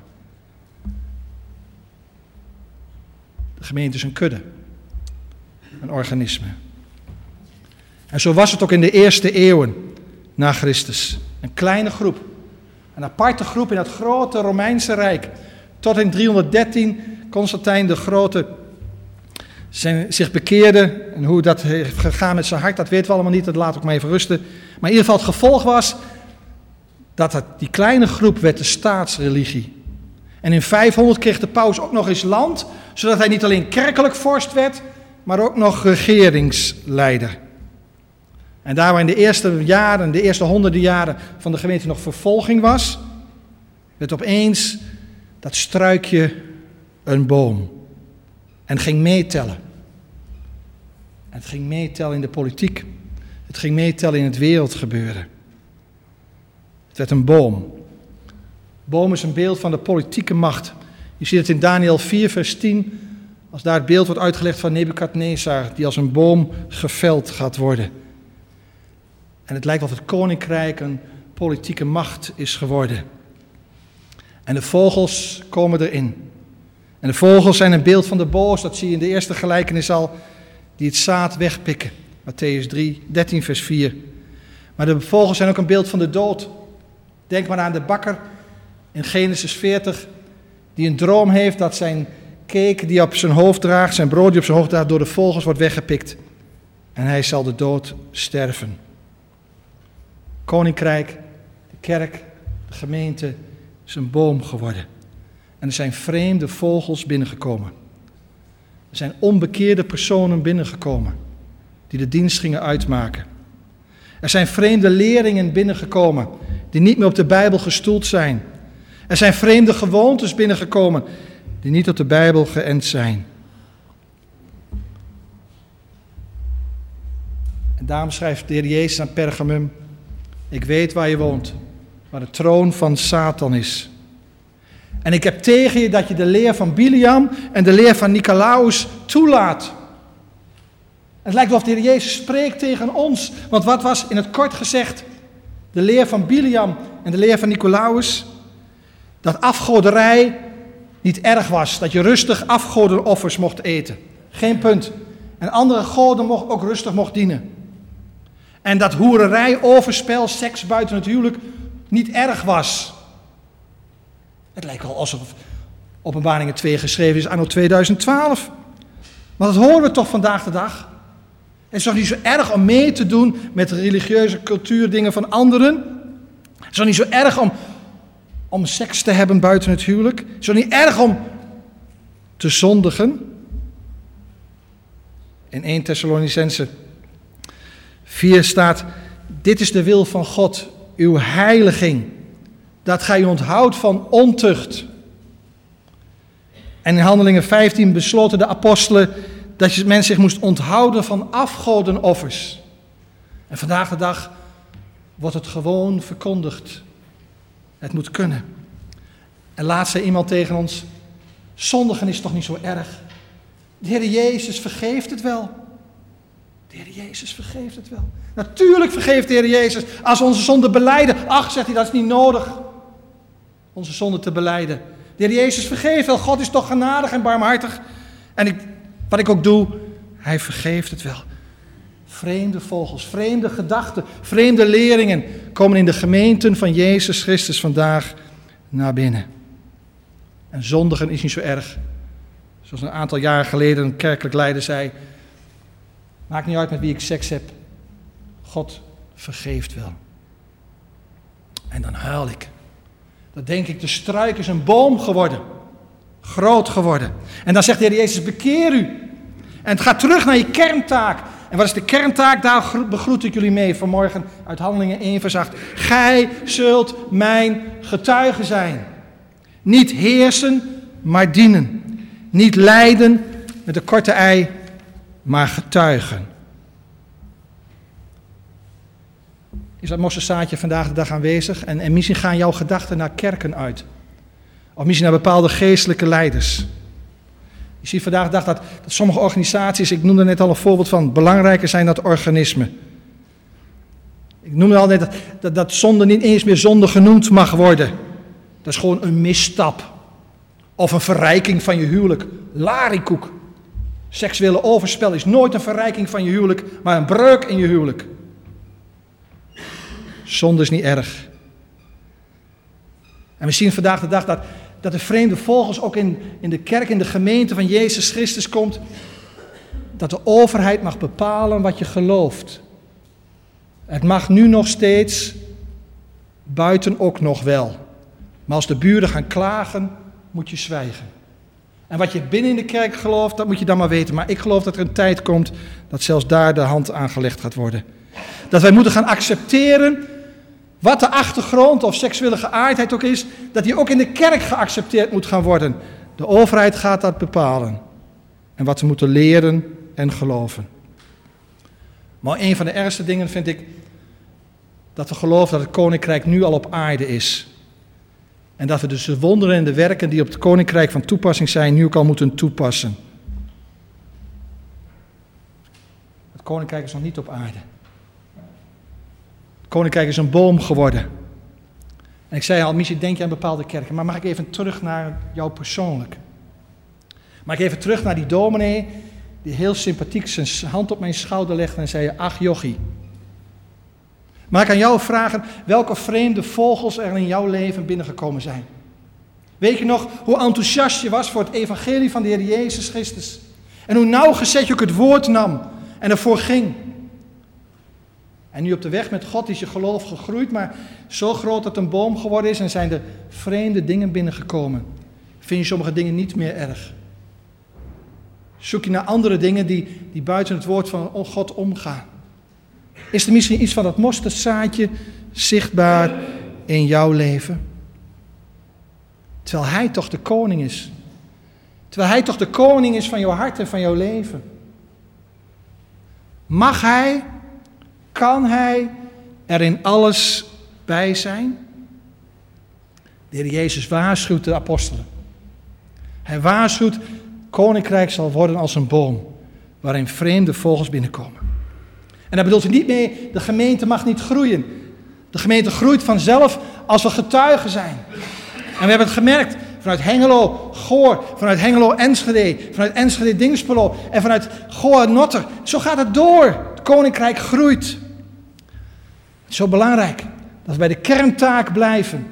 De gemeente is een kudde. Een organisme. En zo was het ook in de eerste eeuwen na Christus. Een kleine groep. Een aparte groep in het grote Romeinse Rijk. Tot in driehonderddertien Constantijn de Grote zijn, zich bekeerde. En hoe dat heeft gegaan met zijn hart, dat weten we allemaal niet. Dat laat ik maar even rusten. Maar in ieder geval het gevolg was dat het, die kleine groep werd de staatsreligie. En in vijfhonderd kreeg de paus ook nog eens land, zodat hij niet alleen kerkelijk vorst werd, maar ook nog regeringsleider. En daar waar in de eerste jaren, de eerste honderden jaren van de gemeente nog vervolging was, werd opeens dat struikje een boom. En ging meetellen. En het ging meetellen in de politiek. Het ging meetellen in het wereldgebeuren. Het werd een boom. Boom is een beeld van de politieke macht. Je ziet het in Daniël vier vers tien, als daar het beeld wordt uitgelegd van Nebukadnezar, die als een boom geveld gaat worden. En het lijkt wel of het koninkrijk een politieke macht is geworden. En de vogels komen erin. En de vogels zijn een beeld van de boos, dat zie je in de eerste gelijkenis al, die het zaad wegpikken. Mattheüs drie, dertien vers vier. Maar de vogels zijn ook een beeld van de dood. Denk maar aan de bakker in Genesis veertig, die een droom heeft dat zijn cake die op zijn hoofd draagt, zijn brood die op zijn hoofd draagt, door de vogels wordt weggepikt. En hij zal de dood sterven. Koninkrijk, de kerk, de gemeente is een boom geworden. En er zijn vreemde vogels binnengekomen. Er zijn onbekeerde personen binnengekomen die de dienst gingen uitmaken. Er zijn vreemde leerlingen binnengekomen die niet meer op de Bijbel gestoeld zijn. Er zijn vreemde gewoontes binnengekomen die niet op de Bijbel geënt zijn. En daarom schrijft de Heer Jezus aan Pergamum: ik weet waar je woont, waar de troon van Satan is. En ik heb tegen je dat je de leer van Biliam en de leer van Nicolaus toelaat. Het lijkt wel of de Heer Jezus spreekt tegen ons. Want wat was in het kort gezegd de leer van Biliam en de leer van Nicolaus? Dat afgoderij niet erg was. Dat je rustig afgodenoffers mocht eten. Geen punt. En andere goden mocht, ook rustig mocht dienen. En dat hoererij, overspel, seks buiten het huwelijk niet erg was. Het lijkt wel alsof Openbaringen twee geschreven is anno tweeduizend twaalf. Maar dat horen we toch vandaag de dag. Het is toch niet zo erg om mee te doen met de religieuze cultuurdingen van anderen? Het is toch niet zo erg om, om seks te hebben buiten het huwelijk? Het is toch niet erg om te zondigen? In eerste Thessalonicenzen vier staat: dit is de wil van God, uw heiliging, dat gij u onthoudt van ontucht. En in Handelingen vijftien besloten de apostelen dat men zich moest onthouden van afgodenoffers. En vandaag de dag wordt het gewoon verkondigd. Het moet kunnen. En laatst zei iemand tegen ons: zondigen is toch niet zo erg? De Heer Jezus vergeeft het wel. De Heer Jezus vergeeft het wel. Natuurlijk vergeeft de Heer Jezus als we onze zonde belijden. Ach, zegt hij, dat is niet nodig. Onze zonde te belijden. De Heer Jezus vergeeft wel. God is toch genadig en barmhartig. En ik, wat ik ook doe, hij vergeeft het wel. Vreemde vogels, vreemde gedachten, vreemde leringen komen in de gemeenten van Jezus Christus vandaag naar binnen. En zondigen is niet zo erg. Zoals een aantal jaren geleden een kerkelijk leider zei: maakt niet uit met wie ik seks heb. God vergeeft wel. En dan huil ik. Dan denk ik, de struik is een boom geworden. Groot geworden. En dan zegt de Heer Jezus: bekeer u. En het gaat terug naar je kerntaak. En wat is de kerntaak? Daar begroet ik jullie mee vanmorgen uit Handelingen één vers acht. Gij zult mijn getuige zijn. Niet heersen, maar dienen. Niet lijden met een korte ei, maar getuigen. Is dat mosterdzaadje vandaag de dag aanwezig? En, en misschien gaan jouw gedachten naar kerken uit. Of misschien naar bepaalde geestelijke leiders. Je ziet vandaag de dag dat, dat sommige organisaties, ik noemde net al een voorbeeld van, belangrijker zijn dan het organisme. Ik noemde al net dat, dat, dat zonde niet eens meer zonde genoemd mag worden. Dat is gewoon een misstap. Of een verrijking van je huwelijk. Larikoek. Seksuele overspel is nooit een verrijking van je huwelijk, maar een breuk in je huwelijk. Zonde is niet erg. En we zien vandaag de dag dat, dat de vreemde vogels ook in, in de kerk, in de gemeente van Jezus Christus komt. Dat de overheid mag bepalen wat je gelooft. Het mag nu nog steeds, buiten ook nog wel. Maar als de buren gaan klagen, moet je zwijgen. En wat je binnen in de kerk gelooft, dat moet je dan maar weten. Maar ik geloof dat er een tijd komt dat zelfs daar de hand aangelegd gaat worden. Dat wij moeten gaan accepteren, wat de achtergrond of seksuele geaardheid ook is, dat die ook in de kerk geaccepteerd moet gaan worden. De overheid gaat dat bepalen. En wat we moeten leren en geloven. Maar een van de ergste dingen vind ik dat we geloven dat het koninkrijk nu al op aarde is. En dat we dus de wonderen en de werken die op het koninkrijk van toepassing zijn, nu ook al moeten toepassen. Het koninkrijk is nog niet op aarde. Het koninkrijk is een boom geworden. En ik zei al, misschien denk je aan bepaalde kerken, maar mag ik even terug naar jou persoonlijk? Mag ik even terug naar die dominee die heel sympathiek zijn hand op mijn schouder legde en zei, ach jochie. Maar ik aan jou vragen, welke vreemde vogels er in jouw leven binnengekomen zijn. Weet je nog hoe enthousiast je was voor het evangelie van de Heer Jezus Christus? En hoe nauwgezet je ook het woord nam en ervoor ging. En nu op de weg met God is je geloof gegroeid, maar zo groot dat het een boom geworden is en zijn er vreemde dingen binnengekomen. Vind je sommige dingen niet meer erg? Zoek je naar andere dingen die, die buiten het woord van God omgaan? Is er misschien iets van dat mosterdzaadje zichtbaar in jouw leven? Terwijl hij toch de koning is. Terwijl hij toch de koning is van jouw hart en van jouw leven. Mag hij, kan hij er in alles bij zijn? De Heer Jezus waarschuwt de apostelen. Hij waarschuwt, koninkrijk zal worden als een boom, waarin vreemde vogels binnenkomen. En daar bedoelt hij niet mee, de gemeente mag niet groeien. De gemeente groeit vanzelf als we getuigen zijn. En we hebben het gemerkt vanuit Hengelo, Goor, vanuit Hengelo, Enschede, vanuit Enschede, Dinxperlo en vanuit Goor, Notter. Zo gaat het door. Het koninkrijk groeit. Het is zo belangrijk dat we bij de kerntaak blijven.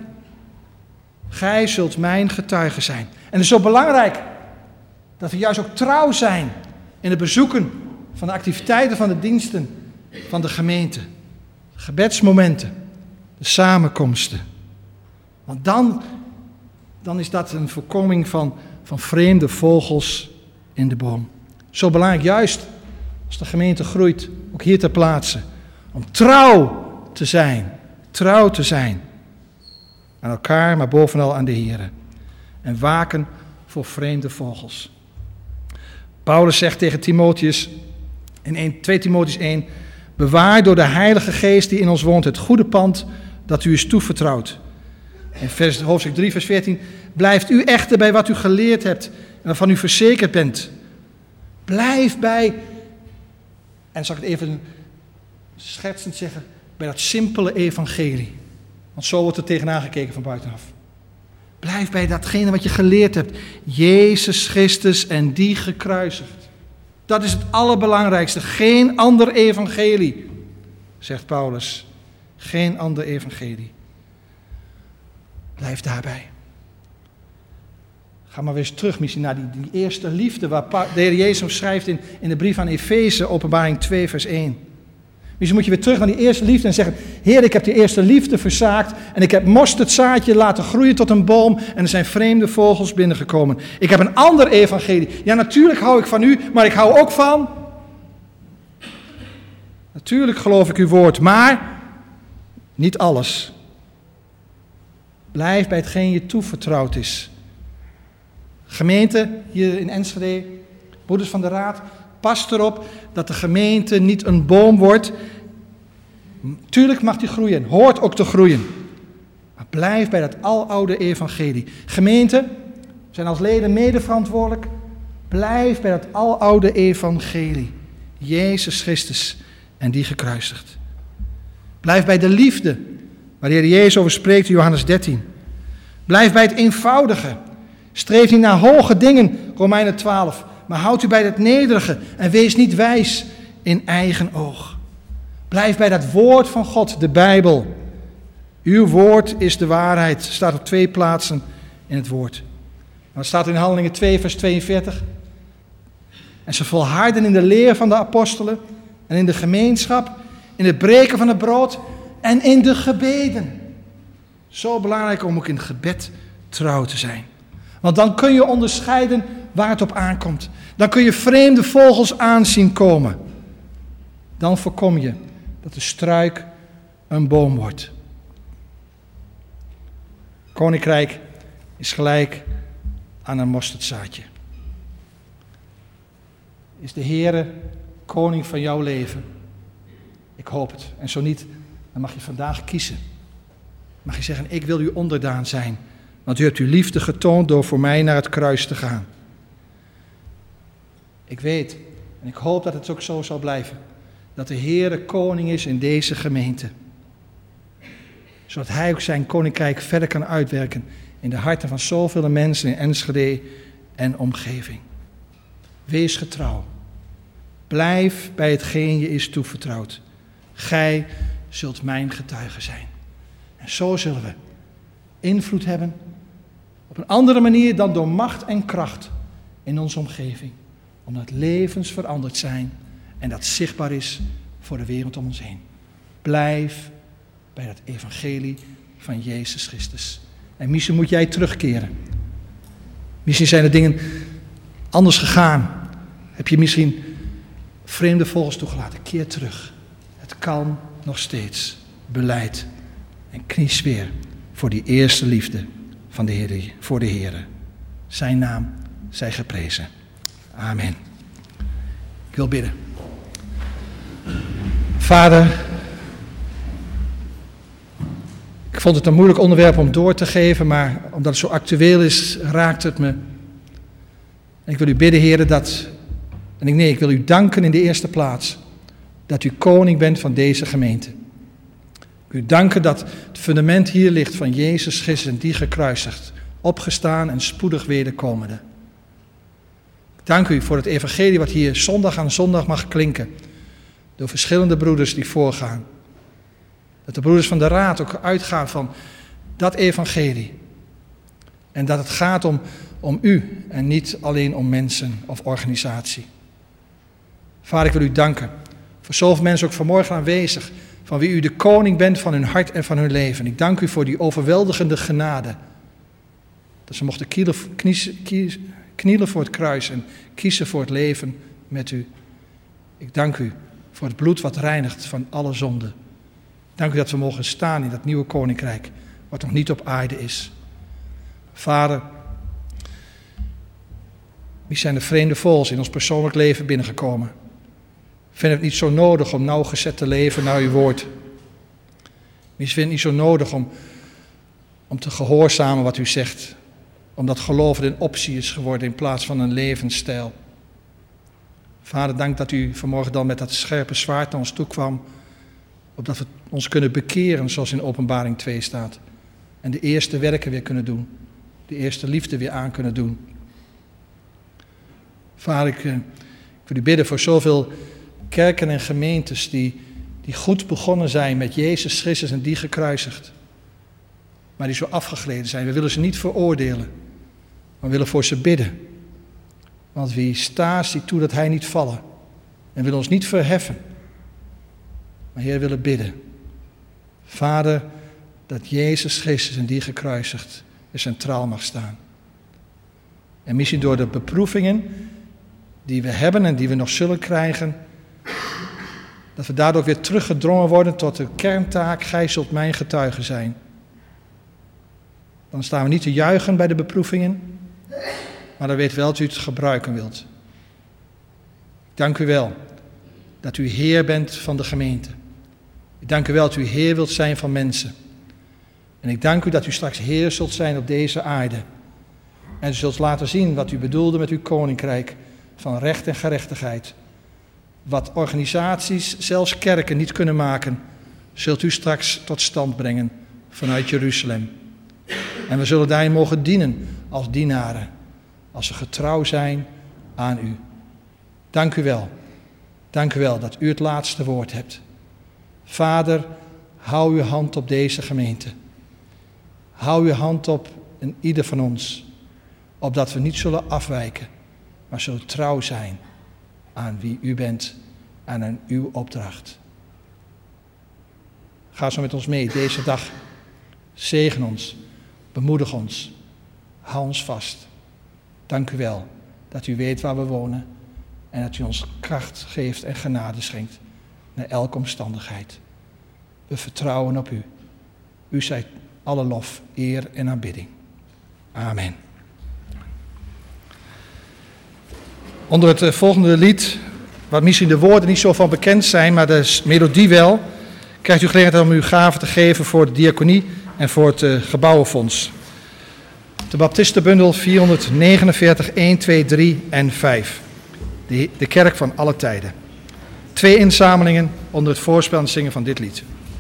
Gij zult mijn getuige zijn. En het is zo belangrijk dat we juist ook trouw zijn in het bezoeken van de activiteiten van de diensten van de gemeente. Gebedsmomenten, de samenkomsten. Want dan, dan is dat een voorkoming van, van vreemde vogels in de boom. Zo belangrijk, juist als de gemeente groeit, ook hier ter plaatse, om trouw te zijn. Trouw te zijn. Aan elkaar, maar bovenal aan de Here. En waken voor vreemde vogels. Paulus zegt tegen Timotheus in twee Timotheus één, bewaar door de Heilige Geest die in ons woont het goede pand dat u is toevertrouwd. In vers, hoofdstuk drie, vers veertien, blijft u echter bij wat u geleerd hebt en waarvan u verzekerd bent. Blijf bij, en zal ik het even schertsend zeggen, bij dat simpele evangelie. Want zo wordt er tegenaan gekeken van buitenaf. Blijf bij datgene wat je geleerd hebt. Jezus Christus en die gekruisigd. Dat is het allerbelangrijkste. Geen ander evangelie, zegt Paulus. Geen ander evangelie. Blijf daarbij. Ga maar weer eens terug misschien naar die, die eerste liefde waar de Heer Jezus schrijft in, in de brief aan Efeze, Openbaring twee, vers één. Misschien moet je weer terug naar die eerste liefde en zeggen, Heer, ik heb die eerste liefde verzaakt en ik heb mosterdzaadje laten groeien tot een boom en er zijn vreemde vogels binnengekomen. Ik heb een ander evangelie. Ja, natuurlijk hou ik van u, maar ik hou ook van... Natuurlijk geloof ik uw woord, maar niet alles. Blijf bij hetgeen je toevertrouwd is. Gemeente hier in Enschede, broeders van de Raad, pas erop dat de gemeente niet een boom wordt. Tuurlijk mag die groeien, hoort ook te groeien. Maar blijf bij dat aloude evangelie. Gemeente, we zijn als leden mede verantwoordelijk. Blijf bij dat aloude evangelie. Jezus Christus en die gekruisigd. Blijf bij de liefde, waar de Heer Jezus over spreekt in Johannes dertien. Blijf bij het eenvoudige. Streef niet naar hoge dingen, Romeinen twaalf. Maar houd u bij het nederige en wees niet wijs in eigen oog. Blijf bij dat woord van God, de Bijbel. Uw woord is de waarheid. Staat op twee plaatsen in het woord. Maar het staat in Handelingen twee, vers tweeënveertig. En ze volharden in de leer van de apostelen en in de gemeenschap, in het breken van het brood en in de gebeden. Zo belangrijk om ook in het gebed trouw te zijn. Want dan kun je onderscheiden waar het op aankomt. Dan kun je vreemde vogels aanzien komen. Dan voorkom je dat de struik een boom wordt. Koninkrijk is gelijk aan een mosterdzaadje. Is de Heere koning van jouw leven? Ik hoop het. En zo niet, dan mag je vandaag kiezen. Mag je zeggen, ik wil u onderdaan zijn. Want u hebt uw liefde getoond door voor mij naar het kruis te gaan. Ik weet en ik hoop dat het ook zo zal blijven. Dat de Heere koning is in deze gemeente. Zodat hij ook zijn koninkrijk verder kan uitwerken in de harten van zoveel mensen in Enschede en omgeving. Wees getrouw. Blijf bij hetgeen je is toevertrouwd. Gij zult mijn getuige zijn. En zo zullen we invloed hebben op een andere manier dan door macht en kracht in onze omgeving. Omdat levens veranderd zijn en dat zichtbaar is voor de wereld om ons heen. Blijf bij dat evangelie van Jezus Christus. En misschien moet jij terugkeren. Misschien zijn er dingen anders gegaan. Heb je misschien vreemde vogels toegelaten. Keer terug. Het kan nog steeds. Beleid en knies weer voor die eerste liefde van de Heer, voor de Heer. Zijn naam zij geprezen. Amen. Ik wil bidden. Vader, ik vond het een moeilijk onderwerp om door te geven, maar omdat het zo actueel is, raakt het me. En ik wil u bidden, Heer, dat, en ik, nee, ik wil u danken in de eerste plaats, dat u koning bent van deze gemeente. Ik wil u danken dat het fundament hier ligt van Jezus Christus en die gekruisigd, opgestaan en spoedig wederkomende. Ik dank u voor het evangelie wat hier zondag aan zondag mag klinken, door verschillende broeders die voorgaan. Dat de broeders van de raad ook uitgaan van dat evangelie. En dat het gaat om, om u en niet alleen om mensen of organisatie. Vader, ik wil u danken voor zoveel mensen ook vanmorgen aanwezig, van wie u de koning bent van hun hart en van hun leven. Ik dank u voor die overweldigende genade. Dat ze mochten knielen, kniezen, knielen voor het kruis en kiezen voor het leven met u. Ik dank u voor het bloed wat reinigt van alle zonde. Dank u dat we mogen staan in dat nieuwe koninkrijk, wat nog niet op aarde is. Vader, wie zijn de vreemde vogels in ons persoonlijk leven binnengekomen? We vinden het niet zo nodig om nauwgezet te leven naar uw woord. We vinden het niet zo nodig om, om te gehoorzamen wat u zegt. Omdat geloven een optie is geworden in plaats van een levensstijl. Vader, dank dat u vanmorgen dan met dat scherpe zwaard naar ons toe kwam. Opdat we ons kunnen bekeren, zoals in Openbaring twee staat. En de eerste werken weer kunnen doen. De eerste liefde weer aan kunnen doen. Vader, ik, ik wil u bidden voor zoveel kerken en gemeentes die, die goed begonnen zijn met Jezus Christus en die gekruisigd. Maar die zo afgegleden zijn. We willen ze niet veroordelen. Maar we willen voor ze bidden. Want wie staat, ziet toe dat hij niet vallen. En wil ons niet verheffen. Maar Heer, we willen bidden. Vader, dat Jezus Christus en die gekruisigd er centraal mag staan. En misschien door de beproevingen die we hebben en die we nog zullen krijgen, dat we daardoor weer teruggedrongen worden tot de kerntaak, gij zult mijn getuige zijn. Dan staan we niet te juichen bij de beproevingen, maar dan weet wel dat u het gebruiken wilt. Ik dank u wel dat u Heer bent van de gemeente. Ik dank u wel dat u Heer wilt zijn van mensen. En ik dank u dat u straks Heer zult zijn op deze aarde. En u zult laten zien wat u bedoelde met uw koninkrijk van recht en gerechtigheid. Wat organisaties, zelfs kerken niet kunnen maken, zult u straks tot stand brengen vanuit Jeruzalem. En we zullen daarin mogen dienen als dienaren, als we getrouw zijn aan u. Dank u wel. Dank u wel dat u het laatste woord hebt. Vader, hou uw hand op deze gemeente. Hou uw hand op in ieder van ons, opdat we niet zullen afwijken, maar zullen trouw zijn aan wie u bent en aan uw opdracht. Ga zo met ons mee deze dag. Zegen ons, bemoedig ons, hou ons vast. Dank u wel dat u weet waar we wonen en dat u ons kracht geeft en genade schenkt naar elke omstandigheid. We vertrouwen op u. U zijt alle lof, eer en aanbidding. Amen. Onder het volgende lied, waar misschien de woorden niet zo van bekend zijn, maar de melodie wel, krijgt u gelegenheid om uw gaven te geven voor de diaconie en voor het uh, gebouwenfonds. De Baptistenbundel vierhonderdnegenenveertig, een, twee, drie en vijf. De, de kerk van alle tijden. Twee inzamelingen onder het voorspel en zingen van dit lied.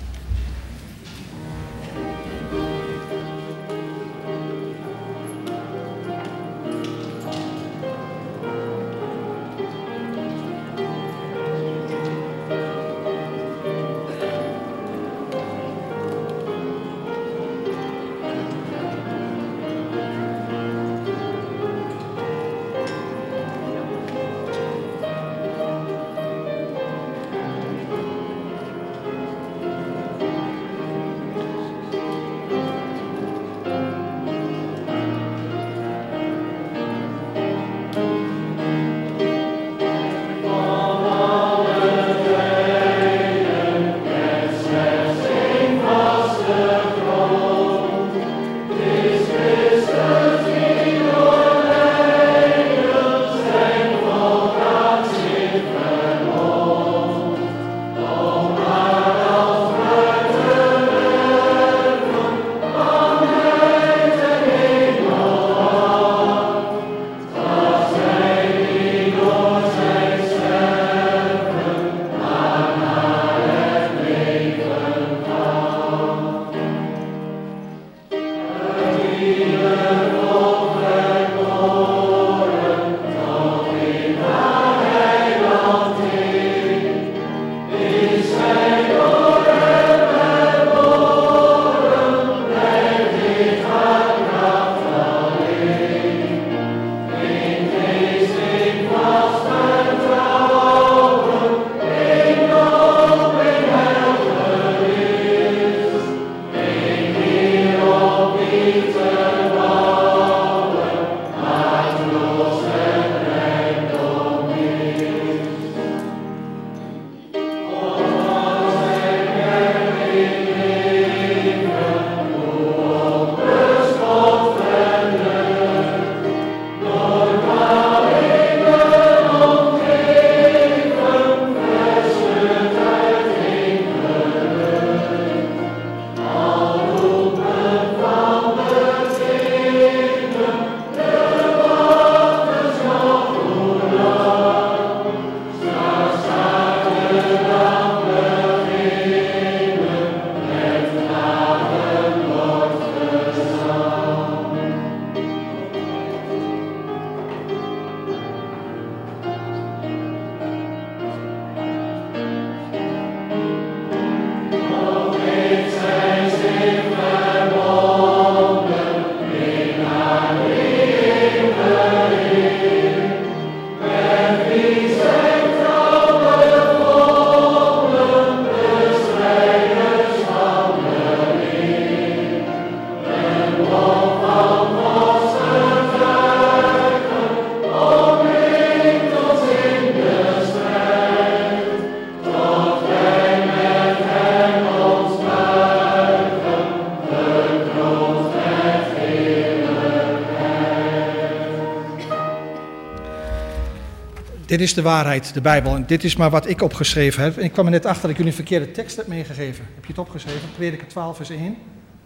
Dit is de waarheid, de Bijbel. En dit is maar wat ik opgeschreven heb. En ik kwam er net achter dat ik jullie een verkeerde tekst heb meegegeven. Heb je het opgeschreven? Prediker twaalf vers één. Het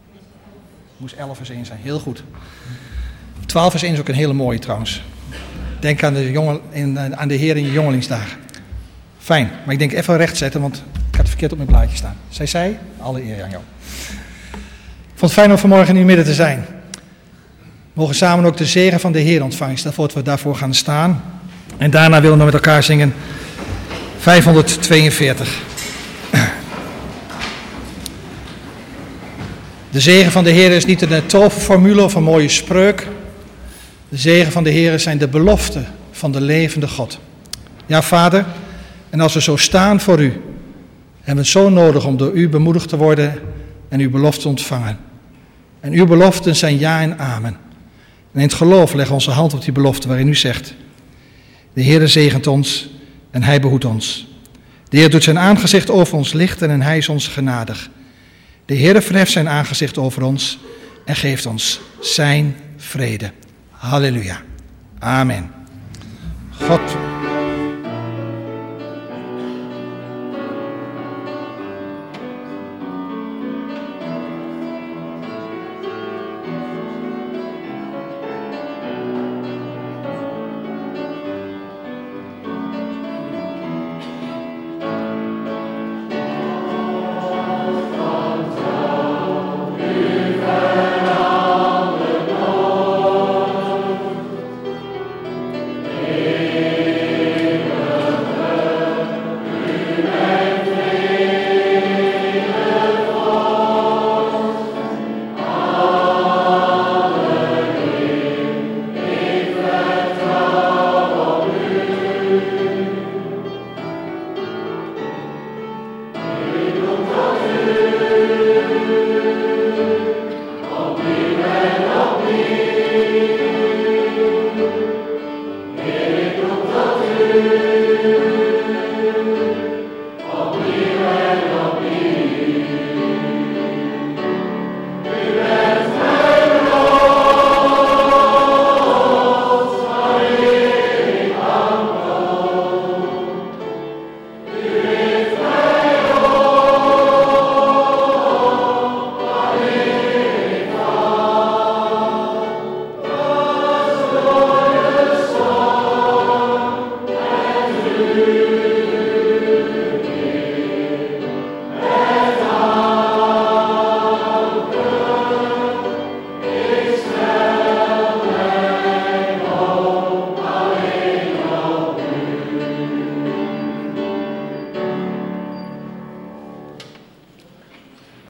moest elf vers één zijn. Heel goed. twaalf vers één is ook een hele mooie trouwens. Denk aan de, jongen, aan de Heer in je jongelingsdagen. Fijn, maar ik denk even rechtzetten, want ik had het verkeerd op mijn blaadje staan. Zij zei, alle eer aan jou. Ik vond het fijn om vanmorgen in uw midden te zijn. We mogen samen ook de zegen van de Heer ontvangen. Stel voor dat we daarvoor gaan staan. En daarna willen we met elkaar zingen vijfhonderdtweeënveertig. De zegen van de Heer is niet een toverformule of een mooie spreuk. De zegen van de Heer zijn de beloften van de levende God. Ja, Vader, en als we zo staan voor u, hebben we het zo nodig om door u bemoedigd te worden en uw beloften te ontvangen. En uw beloften zijn ja en amen. En in het geloof leggen we onze hand op die belofte waarin u zegt: de Heere zegent ons en hij behoedt ons. De Heer doet zijn aangezicht over ons lichten en hij is ons genadig. De Heere verheft zijn aangezicht over ons en geeft ons zijn vrede. Halleluja. Amen. God